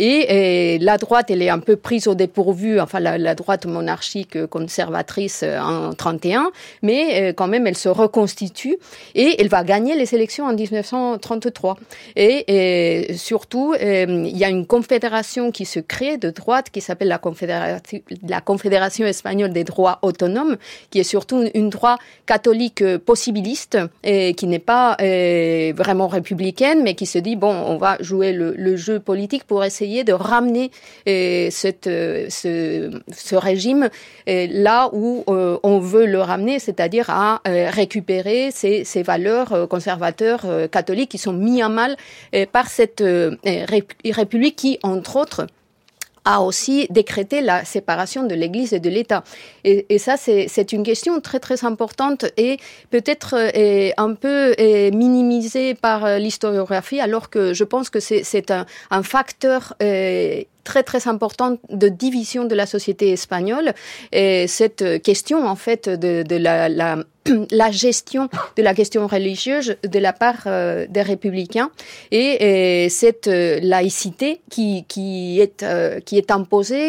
et, et la droite, elle est un peu prise au dépourvu, enfin la, la droite monarchique conservatrice en trente et un, mais euh, quand même elle se reconstitue et elle va gagner les élections en dix-neuf cent trente-trois. Et, et surtout, euh, il y a une confédération qui se crée de droite qui s'appelle la Confédération, la Confédération espagnole des droits autonomes, qui est surtout une, une droite catholique possibiliste et qui n'est pas euh, vraiment républicaine, mais qui se dit bon, on va jouer le, le jeu politique pour essayer de ramener euh, cette euh, Ce, ce régime euh, là où euh, on veut le ramener, c'est-à-dire à euh, récupérer ces, ces valeurs euh, conservateurs euh, catholiques qui sont mis à mal euh, par cette euh, ré- république qui, entre autres, a aussi décrété la séparation de l'Église et de l'État. Et, et ça, c'est, c'est une question très, très importante et peut-être euh, un peu euh, minimisée par l'historiographie, alors que je pense que c'est, c'est un, un facteur euh, très très important de division de la société espagnole. Et cette question en fait de, de la, la la gestion de la question religieuse de la part euh, des républicains et, et cette euh, laïcité qui qui est euh, qui est imposée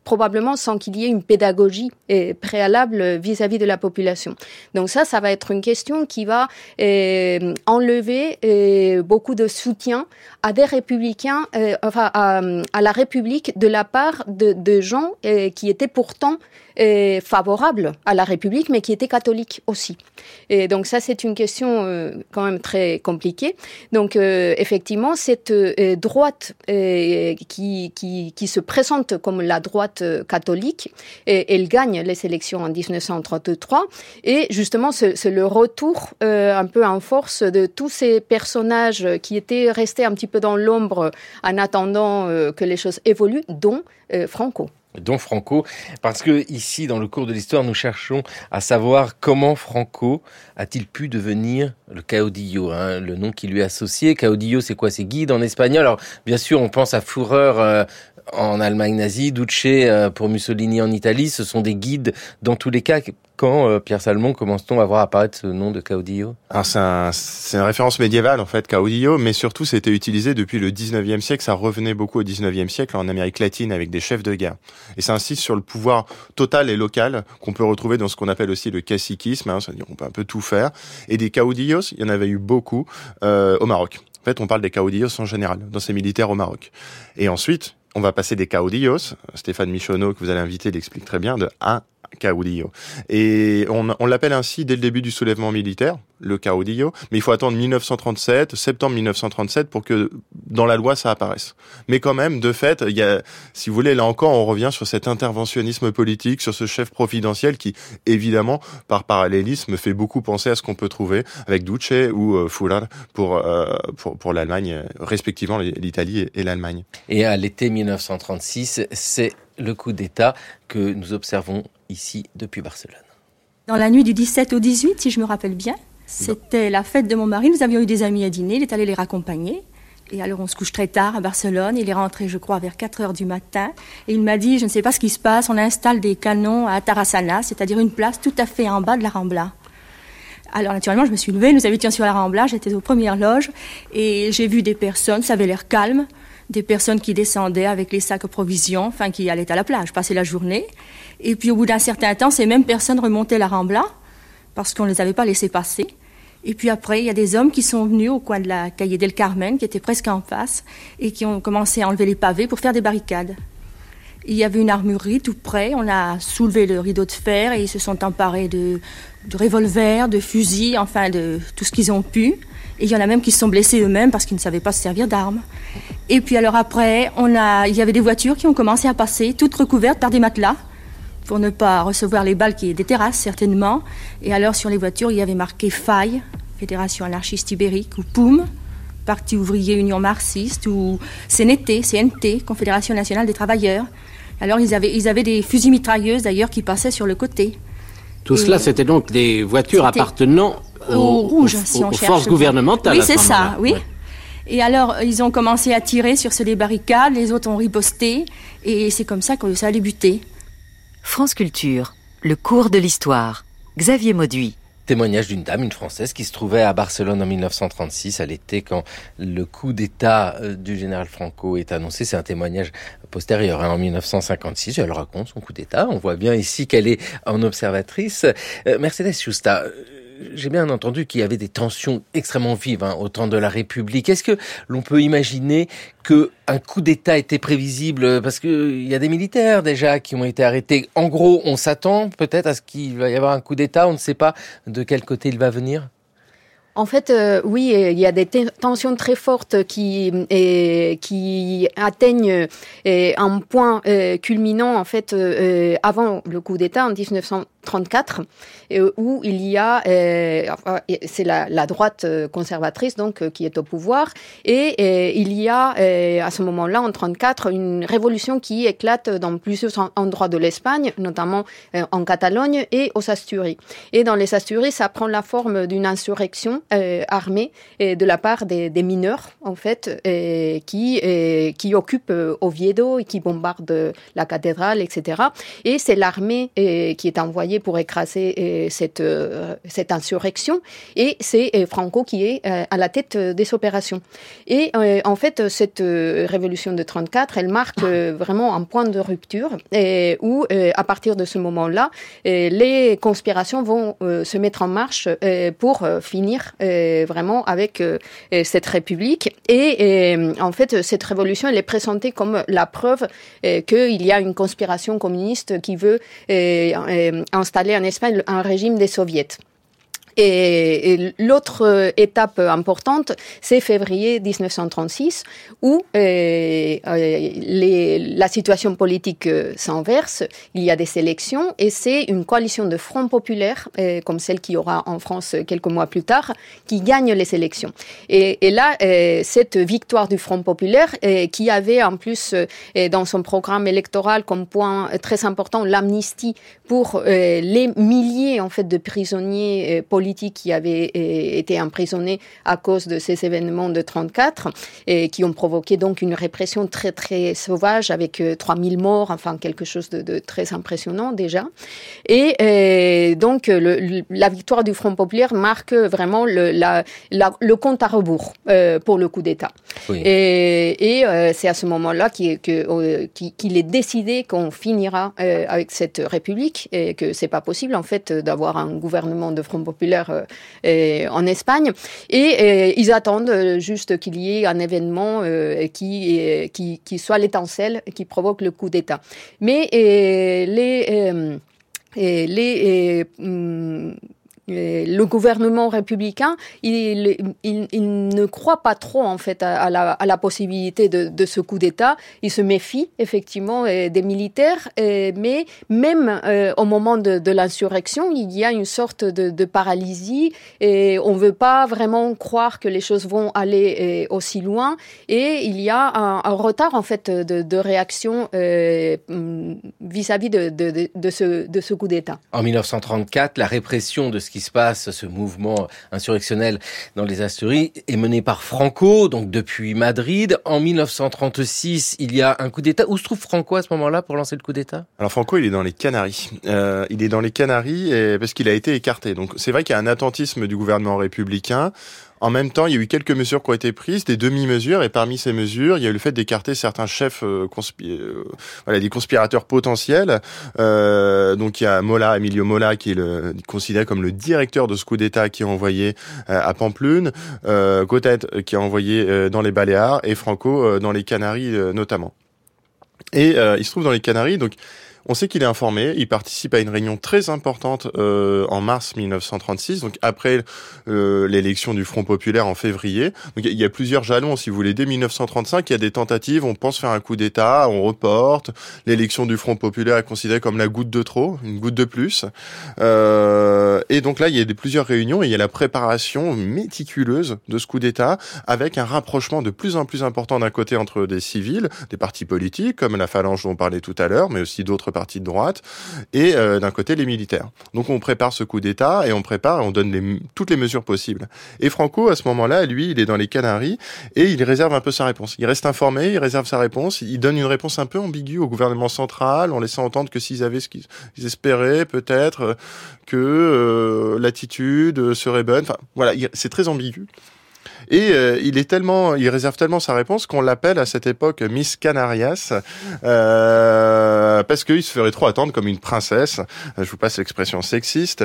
probablement sans qu'il y ait une pédagogie eh, préalable vis-à-vis de la population. Donc ça, ça va être une question qui va eh, enlever eh, beaucoup de soutien à des républicains, eh, enfin à, à la République de la part de, de gens eh, qui étaient pourtant eh, favorables à la République, mais qui étaient catholiques aussi. Et donc ça, c'est une question euh, quand même très compliquée. Donc euh, effectivement, cette euh, droite euh, qui, qui, qui se présente comme la droite euh, catholique, et, elle gagne les élections en dix-neuf cent trente-trois. Et justement, c'est, c'est le retour euh, un peu en force de tous ces personnages qui étaient restés un petit peu dans l'ombre en attendant euh, que les choses évoluent, dont euh, Franco.
dont Franco, parce que ici, dans le cours de l'histoire, nous cherchons à savoir comment Franco a-t-il pu devenir le caudillo, hein, le nom qui lui est associé. Caudillo, c'est quoi? C'est guide en espagnol. Alors, bien sûr, on pense à Führer euh, en Allemagne nazie, Duce euh, pour Mussolini en Italie. Ce sont des guides dans tous les cas. Quand, euh, Pierre Salmon, commence-t-on à voir apparaître ce nom de caudillo?
Alors c'est, un, c'est une référence médiévale en fait, caudillo, mais surtout c'était utilisé depuis le dix-neuvième siècle. Ça revenait beaucoup au dix-neuvième siècle en Amérique latine avec des chefs de guerre. Et ça insiste sur le pouvoir total et local qu'on peut retrouver dans ce qu'on appelle aussi le caciquisme, hein, c'est-à-dire qu'on peut un peu tout faire. Et des caudillos, il y en avait eu beaucoup euh, au Maroc. En fait, on parle des caudillos en général, dans ces militaires au Maroc. Et ensuite, on va passer des caudillos. Stéphane Michonneau, que vous allez inviter, l'explique très bien, de un caudillo. Et on, on l'appelle ainsi dès le début du soulèvement militaire, le caudillo, mais il faut attendre dix-neuf cent trente-sept, septembre dix-neuf cent trente-sept, pour que dans la loi ça apparaisse. Mais quand même, de fait, il y a, si vous voulez, là encore, on revient sur cet interventionnisme politique, sur ce chef providentiel qui, évidemment, par parallélisme, fait beaucoup penser à ce qu'on peut trouver avec Duce ou euh, Führer pour, euh, pour, pour l'Allemagne, respectivement l'Italie et l'Allemagne.
Et à l'été dix-neuf cent trente-six, c'est le coup d'État que nous observons ici depuis Barcelone.
Dans la nuit du dix-sept au dix-huit, si je me rappelle bien, c'était la fête de mon mari. Nous avions eu des amis à dîner, il est allé les raccompagner. Et alors on se couche très tard à Barcelone. Il est rentré, je crois, vers quatre heures du matin. Et il m'a dit, je ne sais pas ce qui se passe, on installe des canons à Tarassana, c'est-à-dire une place tout à fait en bas de la Rambla. Alors naturellement, je me suis levée, nous habitions sur la Rambla, j'étais aux premières loges. Et j'ai vu des personnes, ça avait l'air calme, des personnes qui descendaient avec les sacs de provisions, enfin qui allaient à la plage, passer la journée. Et puis au bout d'un certain temps, ces mêmes personnes remontaient la Rambla, parce qu'on ne les avait pas laissés passer. Et puis après, il y a des hommes qui sont venus au coin de la Calle del Carmen, qui était presque en face, et qui ont commencé à enlever les pavés pour faire des barricades. Il y avait une armurerie tout près, on a soulevé le rideau de fer et ils se sont emparés de, de revolvers, de fusils, enfin de tout ce qu'ils ont pu. Et il y en a même qui se sont blessés eux-mêmes parce qu'ils ne savaient pas se servir d'armes. Et puis alors après, on a, il y avait des voitures qui ont commencé à passer, toutes recouvertes par des matelas, pour ne pas recevoir les balles qui des terrasses certainement. Et alors sur les voitures, il y avait marqué F A I, Fédération anarchiste ibérique, ou P O U M, Parti ouvrier Union marxiste, ou C N T, C N T, Confédération nationale des travailleurs. Alors ils avaient, ils avaient des fusils mitrailleuses d'ailleurs qui passaient sur le côté.
Tout Et cela, c'était donc des voitures appartenant aux,
au rouge,
aux,
si on
aux
cherche.
forces gouvernementales.
Oui,
à ce
c'est ça,
moment-là.
oui.
Ouais.
Et alors, ils ont commencé à tirer sur ces barricades, les autres ont riposté, et c'est comme ça que ça a débuté.
France Culture, le cours de l'histoire. Xavier Mauduit.
Témoignage d'une dame, une Française, qui se trouvait à Barcelone en dix-neuf cent trente-six, à l'été, quand le coup d'État du général Franco est annoncé. C'est un témoignage postérieur, hein, en dix-neuf cent cinquante-six. Elle raconte son coup d'État. On voit bien ici qu'elle est en observatrice. Euh, Mercedes Justa, j'ai bien entendu qu'il y avait des tensions extrêmement vives, hein, au temps de la République. Est-ce que l'on peut imaginer que un coup d'État était prévisible? Parce que il y a des militaires déjà qui ont été arrêtés. En gros, on s'attend peut-être à ce qu'il va y avoir un coup d'État. On ne sait pas de quel côté il va venir.
En fait, euh, oui, il y a des t- tensions très fortes qui et, qui atteignent et, un point euh, culminant en fait euh, avant le coup d'État en dix-neuf cent trente-quatre, euh, où il y a, euh, c'est la, la droite conservatrice donc euh, qui est au pouvoir, et euh, il y a euh, à ce moment-là en trente-quatre une révolution qui éclate dans plusieurs endroits de l'Espagne, notamment euh, en Catalogne et aux Asturies. Et dans les Asturies, ça prend la forme d'une insurrection euh, armée euh, de la part des, des mineurs, en fait, euh, qui, euh, qui occupent euh, Oviedo et qui bombardent la cathédrale, et cetera. Et c'est l'armée euh, qui est envoyée pour écraser euh, cette, euh, cette insurrection. Et c'est euh, Franco qui est euh, à la tête euh, des opérations. Et euh, en fait, cette euh, révolution de trente-quatre, elle marque euh, vraiment un point de rupture euh, où, euh, à partir de ce moment-là, euh, les conspirations vont euh, se mettre en marche euh, pour euh, finir euh, vraiment avec euh, cette république. Et euh, en fait, cette révolution, elle est présentée comme la preuve euh, qu'il y a une conspiration communiste qui veut euh, euh, installer en Espagne un régime des soviets. Et, et l'autre étape importante, c'est février dix-neuf cent trente-six, où euh, euh, les, la situation politique euh, s'inverse. Il y a des élections et c'est une coalition de Front populaire, euh, comme celle qu'il y aura en France quelques mois plus tard, qui gagne les élections. Et, et là, euh, cette victoire du Front populaire, euh, qui avait en plus euh, dans son programme électoral comme point très important l'amnistie pour euh, les milliers en fait de prisonniers euh, politiques qui avaient été emprisonnés à cause de ces événements de trente-quatre et qui ont provoqué donc une répression très très sauvage avec trois mille morts, enfin quelque chose de, de très impressionnant déjà. Et, et donc le, la victoire du Front populaire marque vraiment le, la, la, le compte à rebours euh, pour le coup d'État. Oui. Et, et euh, c'est à ce moment-là qu'il, que, euh, qu'il est décidé qu'on finira euh, avec cette République et que c'est pas possible en fait d'avoir un gouvernement de Front populaire Euh, en Espagne et euh, ils attendent juste qu'il y ait un événement euh, qui, euh, qui, qui soit l'étincelle qui provoque le coup d'État. Mais euh, les, euh, les euh, Et le gouvernement républicain, il, il, il ne croit pas trop en fait à, à, la, à la possibilité de, de ce coup d'État. Il se méfie effectivement euh, des militaires, euh, mais même euh, au moment de, de l'insurrection, il y a une sorte de, de paralysie et on ne veut pas vraiment croire que les choses vont aller euh, aussi loin. Et il y a un, un retard en fait de, de réaction euh, vis-à-vis de, de, de, de, ce, de ce coup d'État.
En dix-neuf cent trente-quatre, la répression de ce qui se passe, ce mouvement insurrectionnel dans les Asturies, est mené par Franco, donc depuis Madrid. En dix-neuf cent trente-six, il y a un coup d'État. Où se trouve Franco à ce moment-là pour lancer le coup d'État ?
Alors Franco, il est dans les Canaries. Euh, il est dans les Canaries et, parce qu'il a été écarté. Donc c'est vrai qu'il y a un attentisme du gouvernement républicain. En même temps, il y a eu quelques mesures qui ont été prises, des demi-mesures, et parmi ces mesures, il y a eu le fait d'écarter certains chefs, euh, conspi- euh, voilà, des conspirateurs potentiels. Euh, donc il y a Mola, Emilio Mola, qui est le, considéré comme le directeur de ce coup d'État, qui est envoyé euh, à Pamplune, euh, Cotet, qui est envoyé euh, dans les Baléares, et Franco euh, dans les Canaries euh, notamment. Et euh, il se trouve dans les Canaries, donc. On sait qu'il est informé, il participe à une réunion très importante euh, en mars dix-neuf cent trente-six, donc après euh, l'élection du Front populaire en février. Donc il y a plusieurs jalons, si vous voulez. Dès dix-neuf cent trente-cinq, il y a des tentatives, on pense faire un coup d'État, on reporte. L'élection du Front populaire est considérée comme la goutte de trop, une goutte de plus. Euh, et donc là, il y a des, plusieurs réunions et il y a la préparation méticuleuse de ce coup d'État avec un rapprochement de plus en plus important d'un côté entre des civils, des partis politiques, comme la Phalange dont on parlait tout à l'heure, mais aussi d'autres parti de droite, et euh, d'un côté les militaires. Donc on prépare ce coup d'État et on prépare, on donne les, toutes les mesures possibles. Et Franco, à ce moment-là, lui, il est dans les Canaries et il réserve un peu sa réponse. Il reste informé, il réserve sa réponse, il donne une réponse un peu ambiguë au gouvernement central, en laissant entendre que s'ils avaient ce qu'ils espéraient, peut-être que euh, l'attitude serait bonne. Enfin, voilà, c'est très ambigu. Et euh, il est tellement, il réserve tellement sa réponse qu'on l'appelle à cette époque Miss Canarias, euh, parce qu'il se ferait trop attendre comme une princesse. Je vous passe l'expression sexiste.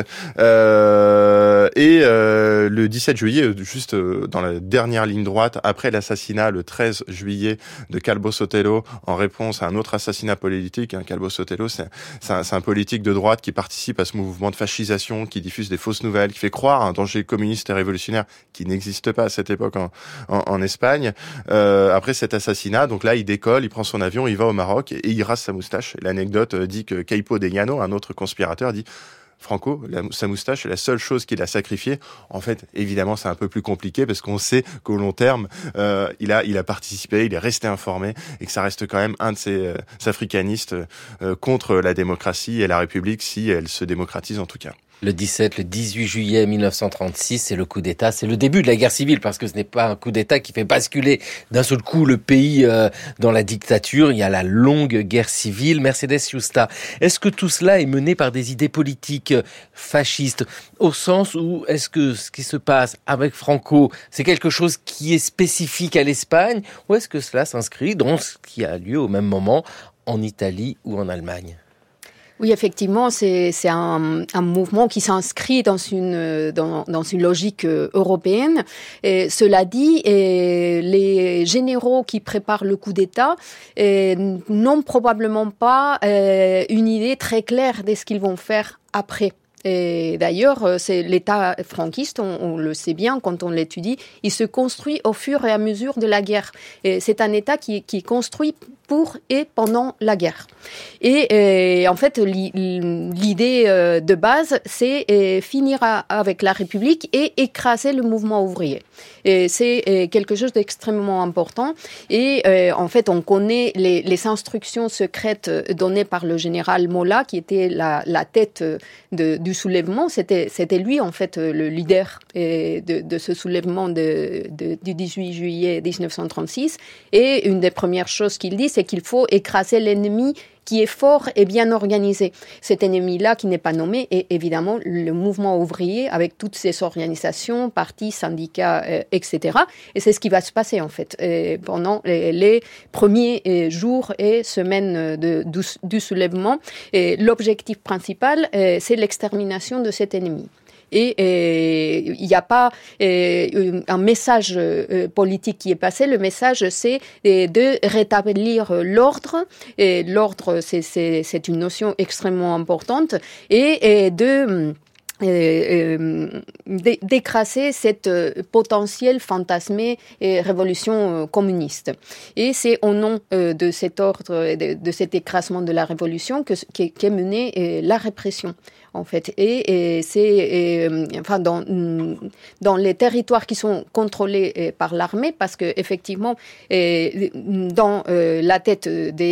Euh, et euh, le dix-sept juillet, juste dans la dernière ligne droite, après l'assassinat le treize juillet de Calvo Sotelo, en réponse à un autre assassinat politique. Hein, Calvo Sotelo, c'est, c'est, un, c'est un politique de droite qui participe à ce mouvement de fascisation, qui diffuse des fausses nouvelles, qui fait croire à un danger communiste et révolutionnaire qui n'existe pas à cette époque en, en, en Espagne. Euh, après cet assassinat, donc là, il décolle, il prend son avion, il va au Maroc et il rase sa moustache. Et l'anecdote dit que Queipo de Llano, un autre conspirateur, dit Franco, la, sa moustache est la seule chose qu'il a sacrifiée. En fait, évidemment, c'est un peu plus compliqué parce qu'on sait qu'au long terme, euh, il a, il a participé, il est resté informé et que ça reste quand même un de ces euh, africanistes euh, contre la démocratie et la République si elle se démocratise en tout cas.
Le dix-sept, le dix-huit juillet mille neuf cent trente-six, c'est le coup d'État, c'est le début de la guerre civile, parce que ce n'est pas un coup d'État qui fait basculer d'un seul coup le pays euh, dans la dictature. Il y a la longue guerre civile. Mercedes Yusta, est-ce que tout cela est mené par des idées politiques fascistes, au sens où est-ce que ce qui se passe avec Franco, c'est quelque chose qui est spécifique à l'Espagne, ou est-ce que cela s'inscrit dans ce qui a lieu au même moment en Italie ou en Allemagne ?
Oui, effectivement, c'est, c'est un, un mouvement qui s'inscrit dans une, dans, dans une logique européenne. Et cela dit, et les généraux qui préparent le coup d'État et, n'ont probablement pas euh, une idée très claire de ce qu'ils vont faire après. Et d'ailleurs, c'est l'État franquiste, on, on le sait bien quand on l'étudie, il se construit au fur et à mesure de la guerre. Et c'est un État qui, qui est construit pour et pendant la guerre. Et, et en fait, l'idée de base, c'est finir avec la République et écraser le mouvement ouvrier. Et c'est quelque chose d'extrêmement important. Et en fait, on connaît les, les instructions secrètes données par le général Mola, qui était la, la tête de, du soulèvement. C'était, c'était lui, en fait, le leader de, de ce soulèvement de, de, du dix-huit juillet dix-neuf cent trente-six. Et une des premières choses qu'il dit, c'est qu'il faut écraser l'ennemi qui est fort et bien organisé. Cet ennemi-là, qui n'est pas nommé, est évidemment le mouvement ouvrier avec toutes ses organisations, partis, syndicats, euh, et cetera. Et c'est ce qui va se passer, en fait, euh, pendant les, les premiers euh, jours et semaines de, du, du soulèvement. Et l'objectif principal, euh, c'est l'extermination de cet ennemi. Et il n'y a pas euh, un message euh, politique qui est passé. Le message, c'est euh, de rétablir l'ordre. Et l'ordre, c'est, c'est, c'est une notion extrêmement importante. Et, et de... Euh, euh, d'écraser cette euh, potentielle fantasmée euh, révolution euh, communiste. Et c'est au nom euh, de cet ordre, de, de cet écrasement de la révolution que qu'est, qu'est menée euh, la répression, en fait. Et, et c'est euh, enfin dans dans les territoires qui sont contrôlés euh, par l'armée, parce que effectivement euh, dans euh, la tête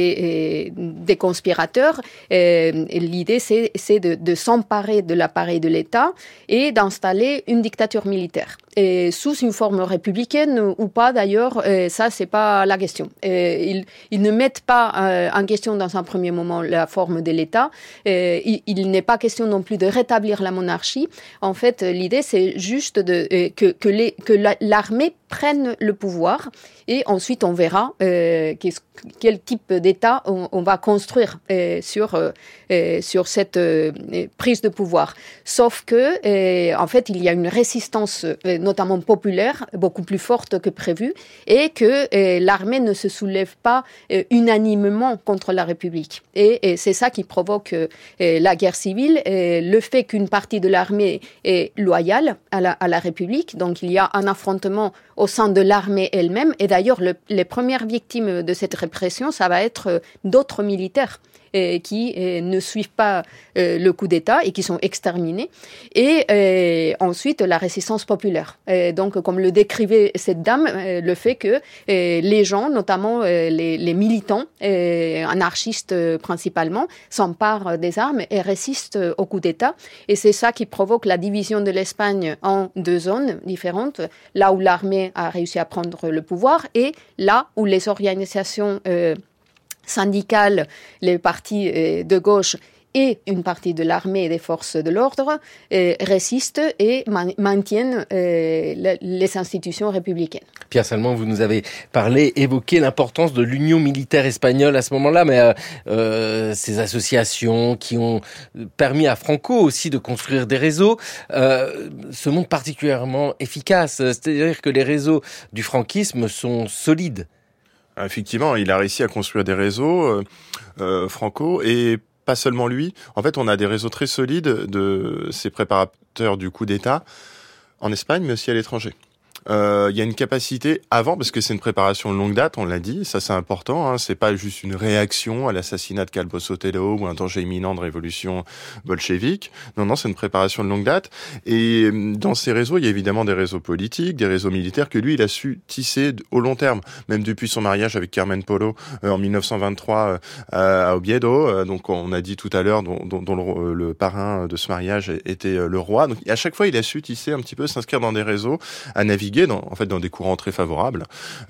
des euh, des conspirateurs, euh, l'idée c'est c'est de, de s'emparer de l'appareil de l'État et d'installer une dictature militaire. Et sous une forme républicaine ou pas, d'ailleurs, euh, ça, c'est pas la question. Et ils, ils ne mettent pas euh, en question dans un premier moment la forme de l'État. Et il, il n'est pas question non plus de rétablir la monarchie. En fait, l'idée, c'est juste de, euh, que, que, les, que la, l'armée prenne le pouvoir et ensuite on verra euh, quel type d'État on, on va construire euh, sur, euh, sur cette euh, prise de pouvoir. Sauf que, euh, en fait, il y a une résistance, euh, notamment populaire, beaucoup plus forte que prévu, et que euh, l'armée ne se soulève pas euh, unanimement contre la République. Et, et c'est ça qui provoque euh, la guerre civile, et le fait qu'une partie de l'armée est loyale à la, à la République, donc il y a un affrontement au sein de l'armée elle-même. Et d'ailleurs, le, les premières victimes de cette répression, ça va être euh, d'autres militaires euh, qui euh, ne suivent pas euh, le coup d'État et qui sont exterminés. Et euh, ensuite, la résistance populaire. Et donc, comme le décrivait cette dame, euh, le fait que euh, les gens, notamment euh, les, les militants, euh, anarchistes euh, principalement, s'emparent des armes et résistent euh, au coup d'État. Et c'est ça qui provoque la division de l'Espagne en deux zones différentes, là où l'armée a réussi à prendre le pouvoir et là où les organisations euh, syndicales, les partis euh, de gauche et une partie de l'armée et des forces de l'ordre euh, résistent et man- maintiennent euh, le, les institutions républicaines.
Pierre Salmon, vous nous avez parlé, évoqué l'importance de l'Union militaire espagnole à ce moment-là, mais euh, euh, ces associations qui ont permis à Franco aussi de construire des réseaux euh, se montrent particulièrement efficaces. C'est-à-dire que les réseaux du franquisme sont solides.
Effectivement, il a réussi à construire des réseaux, euh, euh, Franco, et pas seulement lui. En fait, on a des réseaux très solides de ces préparateurs du coup d'État en Espagne, mais aussi à l'étranger. Euh, il y a une capacité avant, parce que c'est une préparation de longue date, on l'a dit, ça c'est important, hein, c'est pas juste une réaction à l'assassinat de Calvo Sotelo ou un danger imminent de révolution bolchevique. Non, non, c'est une préparation de longue date. Et dans ces réseaux, il y a évidemment des réseaux politiques, des réseaux militaires que lui, il a su tisser au long terme, même depuis son mariage avec Carmen Polo euh, en mille neuf cent vingt-trois euh, à Oviedo. Euh, donc on a dit tout à l'heure, dont, dont, dont le, le parrain de ce mariage était le roi. Donc à chaque fois, il a su tisser un petit peu, s'inscrire dans des réseaux, à naviguer dans, en fait, dans des courants très favorables.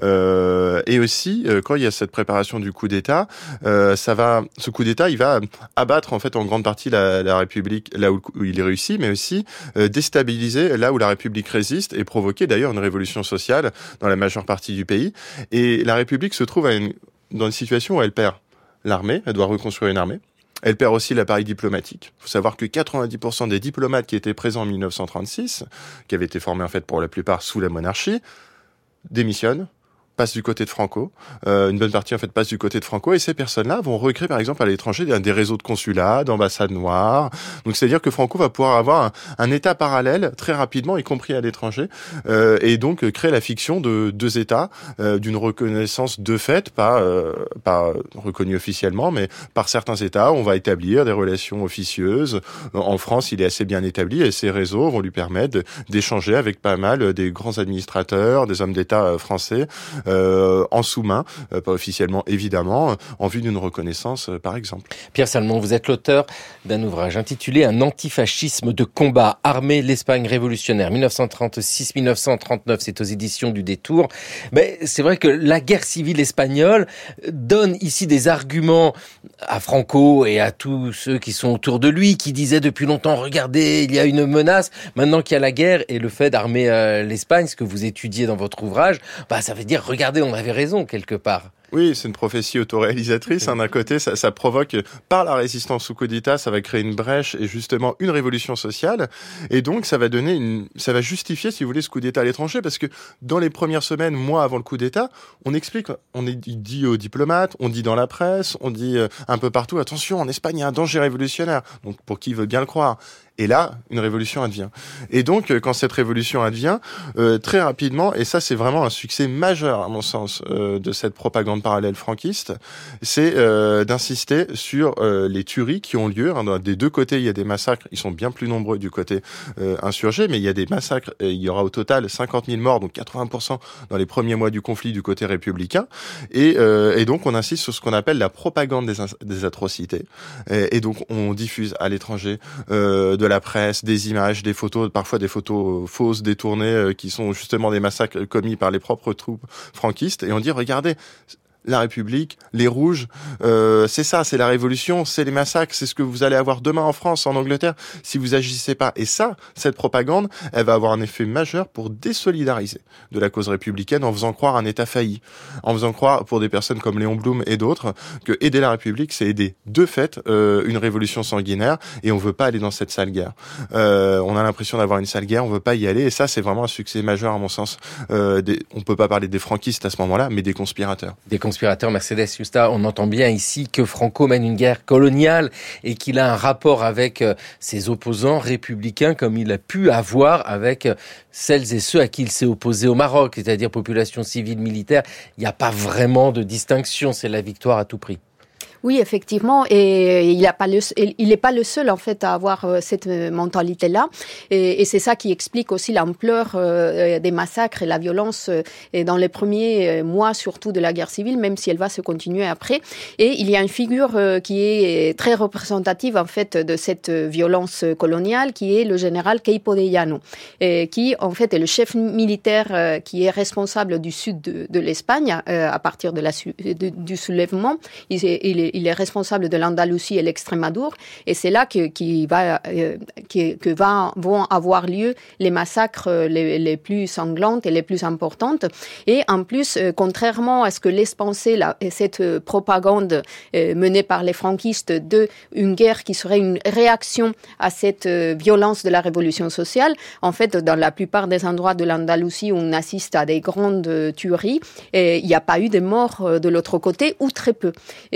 Euh, et aussi, euh, quand il y a cette préparation du coup d'État, euh, ça va, ce coup d'État, il va abattre en fait en grande partie la, la République là où, où il est réussi, mais aussi euh, déstabiliser là où la République résiste et provoquer d'ailleurs une révolution sociale dans la majeure partie du pays. Et la République se trouve à une, dans une situation où elle perd l'armée, elle doit reconstruire une armée. Elle perd aussi l'appareil diplomatique. Il faut savoir que quatre-vingt-dix pour cent des diplomates qui étaient présents en mille neuf cent trente-six, qui avaient été formés en fait pour la plupart sous la monarchie, démissionnent, passent du côté de Franco. Euh, une bonne partie en fait passe du côté de Franco, et ces personnes-là vont recréer par exemple à l'étranger des, des réseaux de consulats, d'ambassades noires. Donc c'est-à-dire que Franco va pouvoir avoir un, un État parallèle très rapidement, y compris à l'étranger, euh, et donc créer la fiction de deux États, euh, d'une reconnaissance de fait, pas euh, pas reconnue officiellement, mais par certains États, on va établir des relations officieuses. En France, il est assez bien établi, et ces réseaux vont lui permettre d'échanger avec pas mal des grands administrateurs, des hommes d'État français. Euh, en sous-main, euh, pas officiellement évidemment, en vue d'une reconnaissance euh, par exemple.
Pierre Salmon, vous êtes l'auteur d'un ouvrage intitulé « Un antifascisme de combat, armée l'Espagne révolutionnaire, mille neuf cent trente-six mille neuf cent trente-neuf », c'est aux éditions du Détour. Mais c'est vrai que la guerre civile espagnole donne ici des arguments à Franco et à tous ceux qui sont autour de lui, qui disaient depuis longtemps « Regardez, il y a une menace, maintenant qu'il y a la guerre » et le fait d'armer euh, l'Espagne, ce que vous étudiez dans votre ouvrage, bah ça veut dire « Regardez, on avait raison quelque part ».
Oui, c'est une prophétie autoréalisatrice. Hein, d'un côté, ça, ça provoque, par la résistance au coup d'État, ça va créer une brèche et justement une révolution sociale. Et donc, ça va donner une, ça va justifier, si vous voulez, ce coup d'État à l'étranger, parce que dans les premières semaines, mois avant le coup d'État, on explique, on est, il dit aux diplomates, on dit dans la presse, on dit un peu partout, attention, en Espagne, il y a un danger révolutionnaire. Donc, pour qui veut bien le croire. Et là, une révolution advient. Et donc, quand cette révolution advient, euh, très rapidement, et ça c'est vraiment un succès majeur à mon sens euh, de cette propagande parallèle franquiste, c'est euh, d'insister sur euh, les tueries qui ont lieu. Hein, des deux côtés, il y a des massacres, ils sont bien plus nombreux du côté euh, insurgé, mais il y a des massacres, et il y aura au total cinquante mille morts, donc quatre-vingts pour cent dans les premiers mois du conflit du côté républicain. Et, euh, et donc, on insiste sur ce qu'on appelle la propagande des, des atrocités. Et, et donc, on diffuse à l'étranger euh, de la presse, des images, des photos, parfois des photos fausses, détournées, euh, qui sont justement des massacres commis par les propres troupes franquistes. Et on dit, regardez, la République, les Rouges, euh, c'est ça, c'est la révolution, c'est les massacres, c'est ce que vous allez avoir demain en France, en Angleterre, si vous agissez pas. Et ça, cette propagande, elle va avoir un effet majeur pour désolidariser de la cause républicaine en faisant croire un État failli, en faisant croire, pour des personnes comme Léon Blum et d'autres, que aider la République, c'est aider de fait euh, une révolution sanguinaire, et on veut pas aller dans cette sale guerre. Euh, on a l'impression d'avoir une sale guerre, on veut pas y aller, et ça, c'est vraiment un succès majeur à mon sens. Euh, des, on peut pas parler des franquistes à ce moment-là, mais des conspirateurs.
Des conspirateur Mercedes Justa, on entend bien ici que Franco mène une guerre coloniale et qu'il a un rapport avec ses opposants républicains comme il a pu avoir avec celles et ceux à qui il s'est opposé au Maroc, c'est-à-dire population civile, militaire. Il n'y a pas vraiment de distinction, c'est la victoire à tout prix.
Oui, effectivement, et il n'est pas le, il est pas le seul en fait à avoir cette mentalité-là, et, et c'est ça qui explique aussi l'ampleur euh, des massacres et la violence euh, dans les premiers mois surtout de la guerre civile, même si elle va se continuer après. Et il y a une figure euh, qui est très représentative en fait de cette violence coloniale, qui est le général Queipo de Llano, et qui en fait est le chef militaire euh, qui est responsable du sud de, de l'Espagne euh, à partir de la de, du soulèvement. Il est, il est Il est responsable de l'Andalousie et l'Extrémadure, et c'est là que, qui va, euh, que, que va, vont avoir lieu les massacres les, les plus sanglantes et les plus importantes. Et en plus, euh, contrairement à ce que laisse penser la, cette propagande euh, menée par les franquistes de une guerre qui serait une réaction à cette euh, violence de la révolution sociale, en fait, dans la plupart des endroits de l'Andalousie où on assiste à des grandes tueries, il n'y a pas eu de morts de l'autre côté, ou très peu. Et c'est-à-dire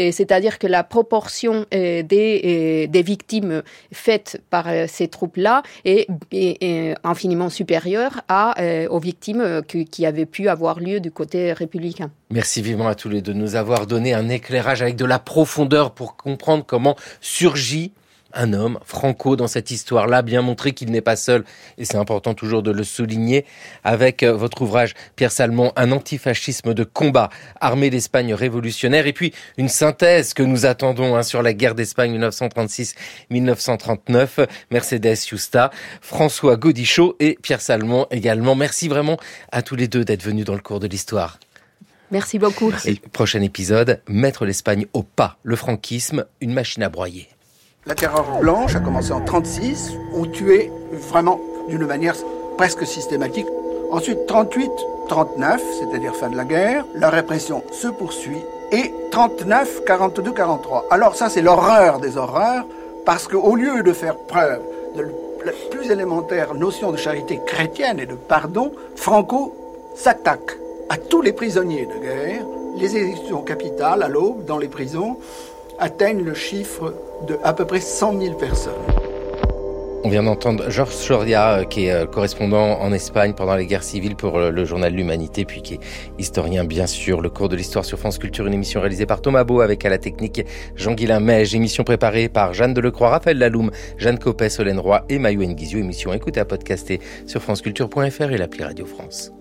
c'est-à-dire que la proportion euh, des, euh, des victimes faites par euh, ces troupes-là est, est, est infiniment supérieure à, euh, aux victimes que, qui avaient pu avoir lieu du côté républicain.
Merci vivement à tous les deux de nous avoir donné un éclairage avec de la profondeur pour comprendre comment surgit un homme, Franco, dans cette histoire-là, bien montrer qu'il n'est pas seul, et c'est important toujours de le souligner, avec votre ouvrage, Pierre Salmon, un antifascisme de combat, armée d'Espagne révolutionnaire, et puis une synthèse que nous attendons hein, sur la guerre d'Espagne dix-neuf cent trente-six dix-neuf cent trente-neuf, Mercedes Yusta, François Gaudichaud et Pierre Salmon également. Merci vraiment à tous les deux d'être venus dans le cours de l'histoire.
Merci beaucoup.
Et prochain épisode, mettre l'Espagne au pas, le franquisme, une machine à broyer.
La terreur blanche a commencé en trente-six, on tuait vraiment d'une manière presque systématique. Ensuite, trente-huit trente-neuf, c'est-à-dire fin de la guerre, la répression se poursuit. Et trente-neuf quarante-deux quarante-trois. Alors ça, c'est l'horreur des horreurs, parce qu'au lieu de faire preuve de la plus élémentaire notion de charité chrétienne et de pardon, Franco s'attaque à tous les prisonniers de guerre. Les exécutions capitales à l'aube dans les prisons atteignent le chiffre de à peu près cent mille personnes.
On vient d'entendre Georges Soria, qui est correspondant en Espagne pendant les guerres civiles pour le journal L'Humanité, puis qui est historien, bien sûr. Le cours de l'histoire sur France Culture, une émission réalisée par Thomas Beau, avec à la technique Jean-Guilain Mège, émission préparée par Jeanne Delecroix, Raphaël Laloum, Jeanne Copet, Solène Roy et Mayouen Guizio, émission écoutée à podcaster sur franceculture point f r et l'appli Radio France.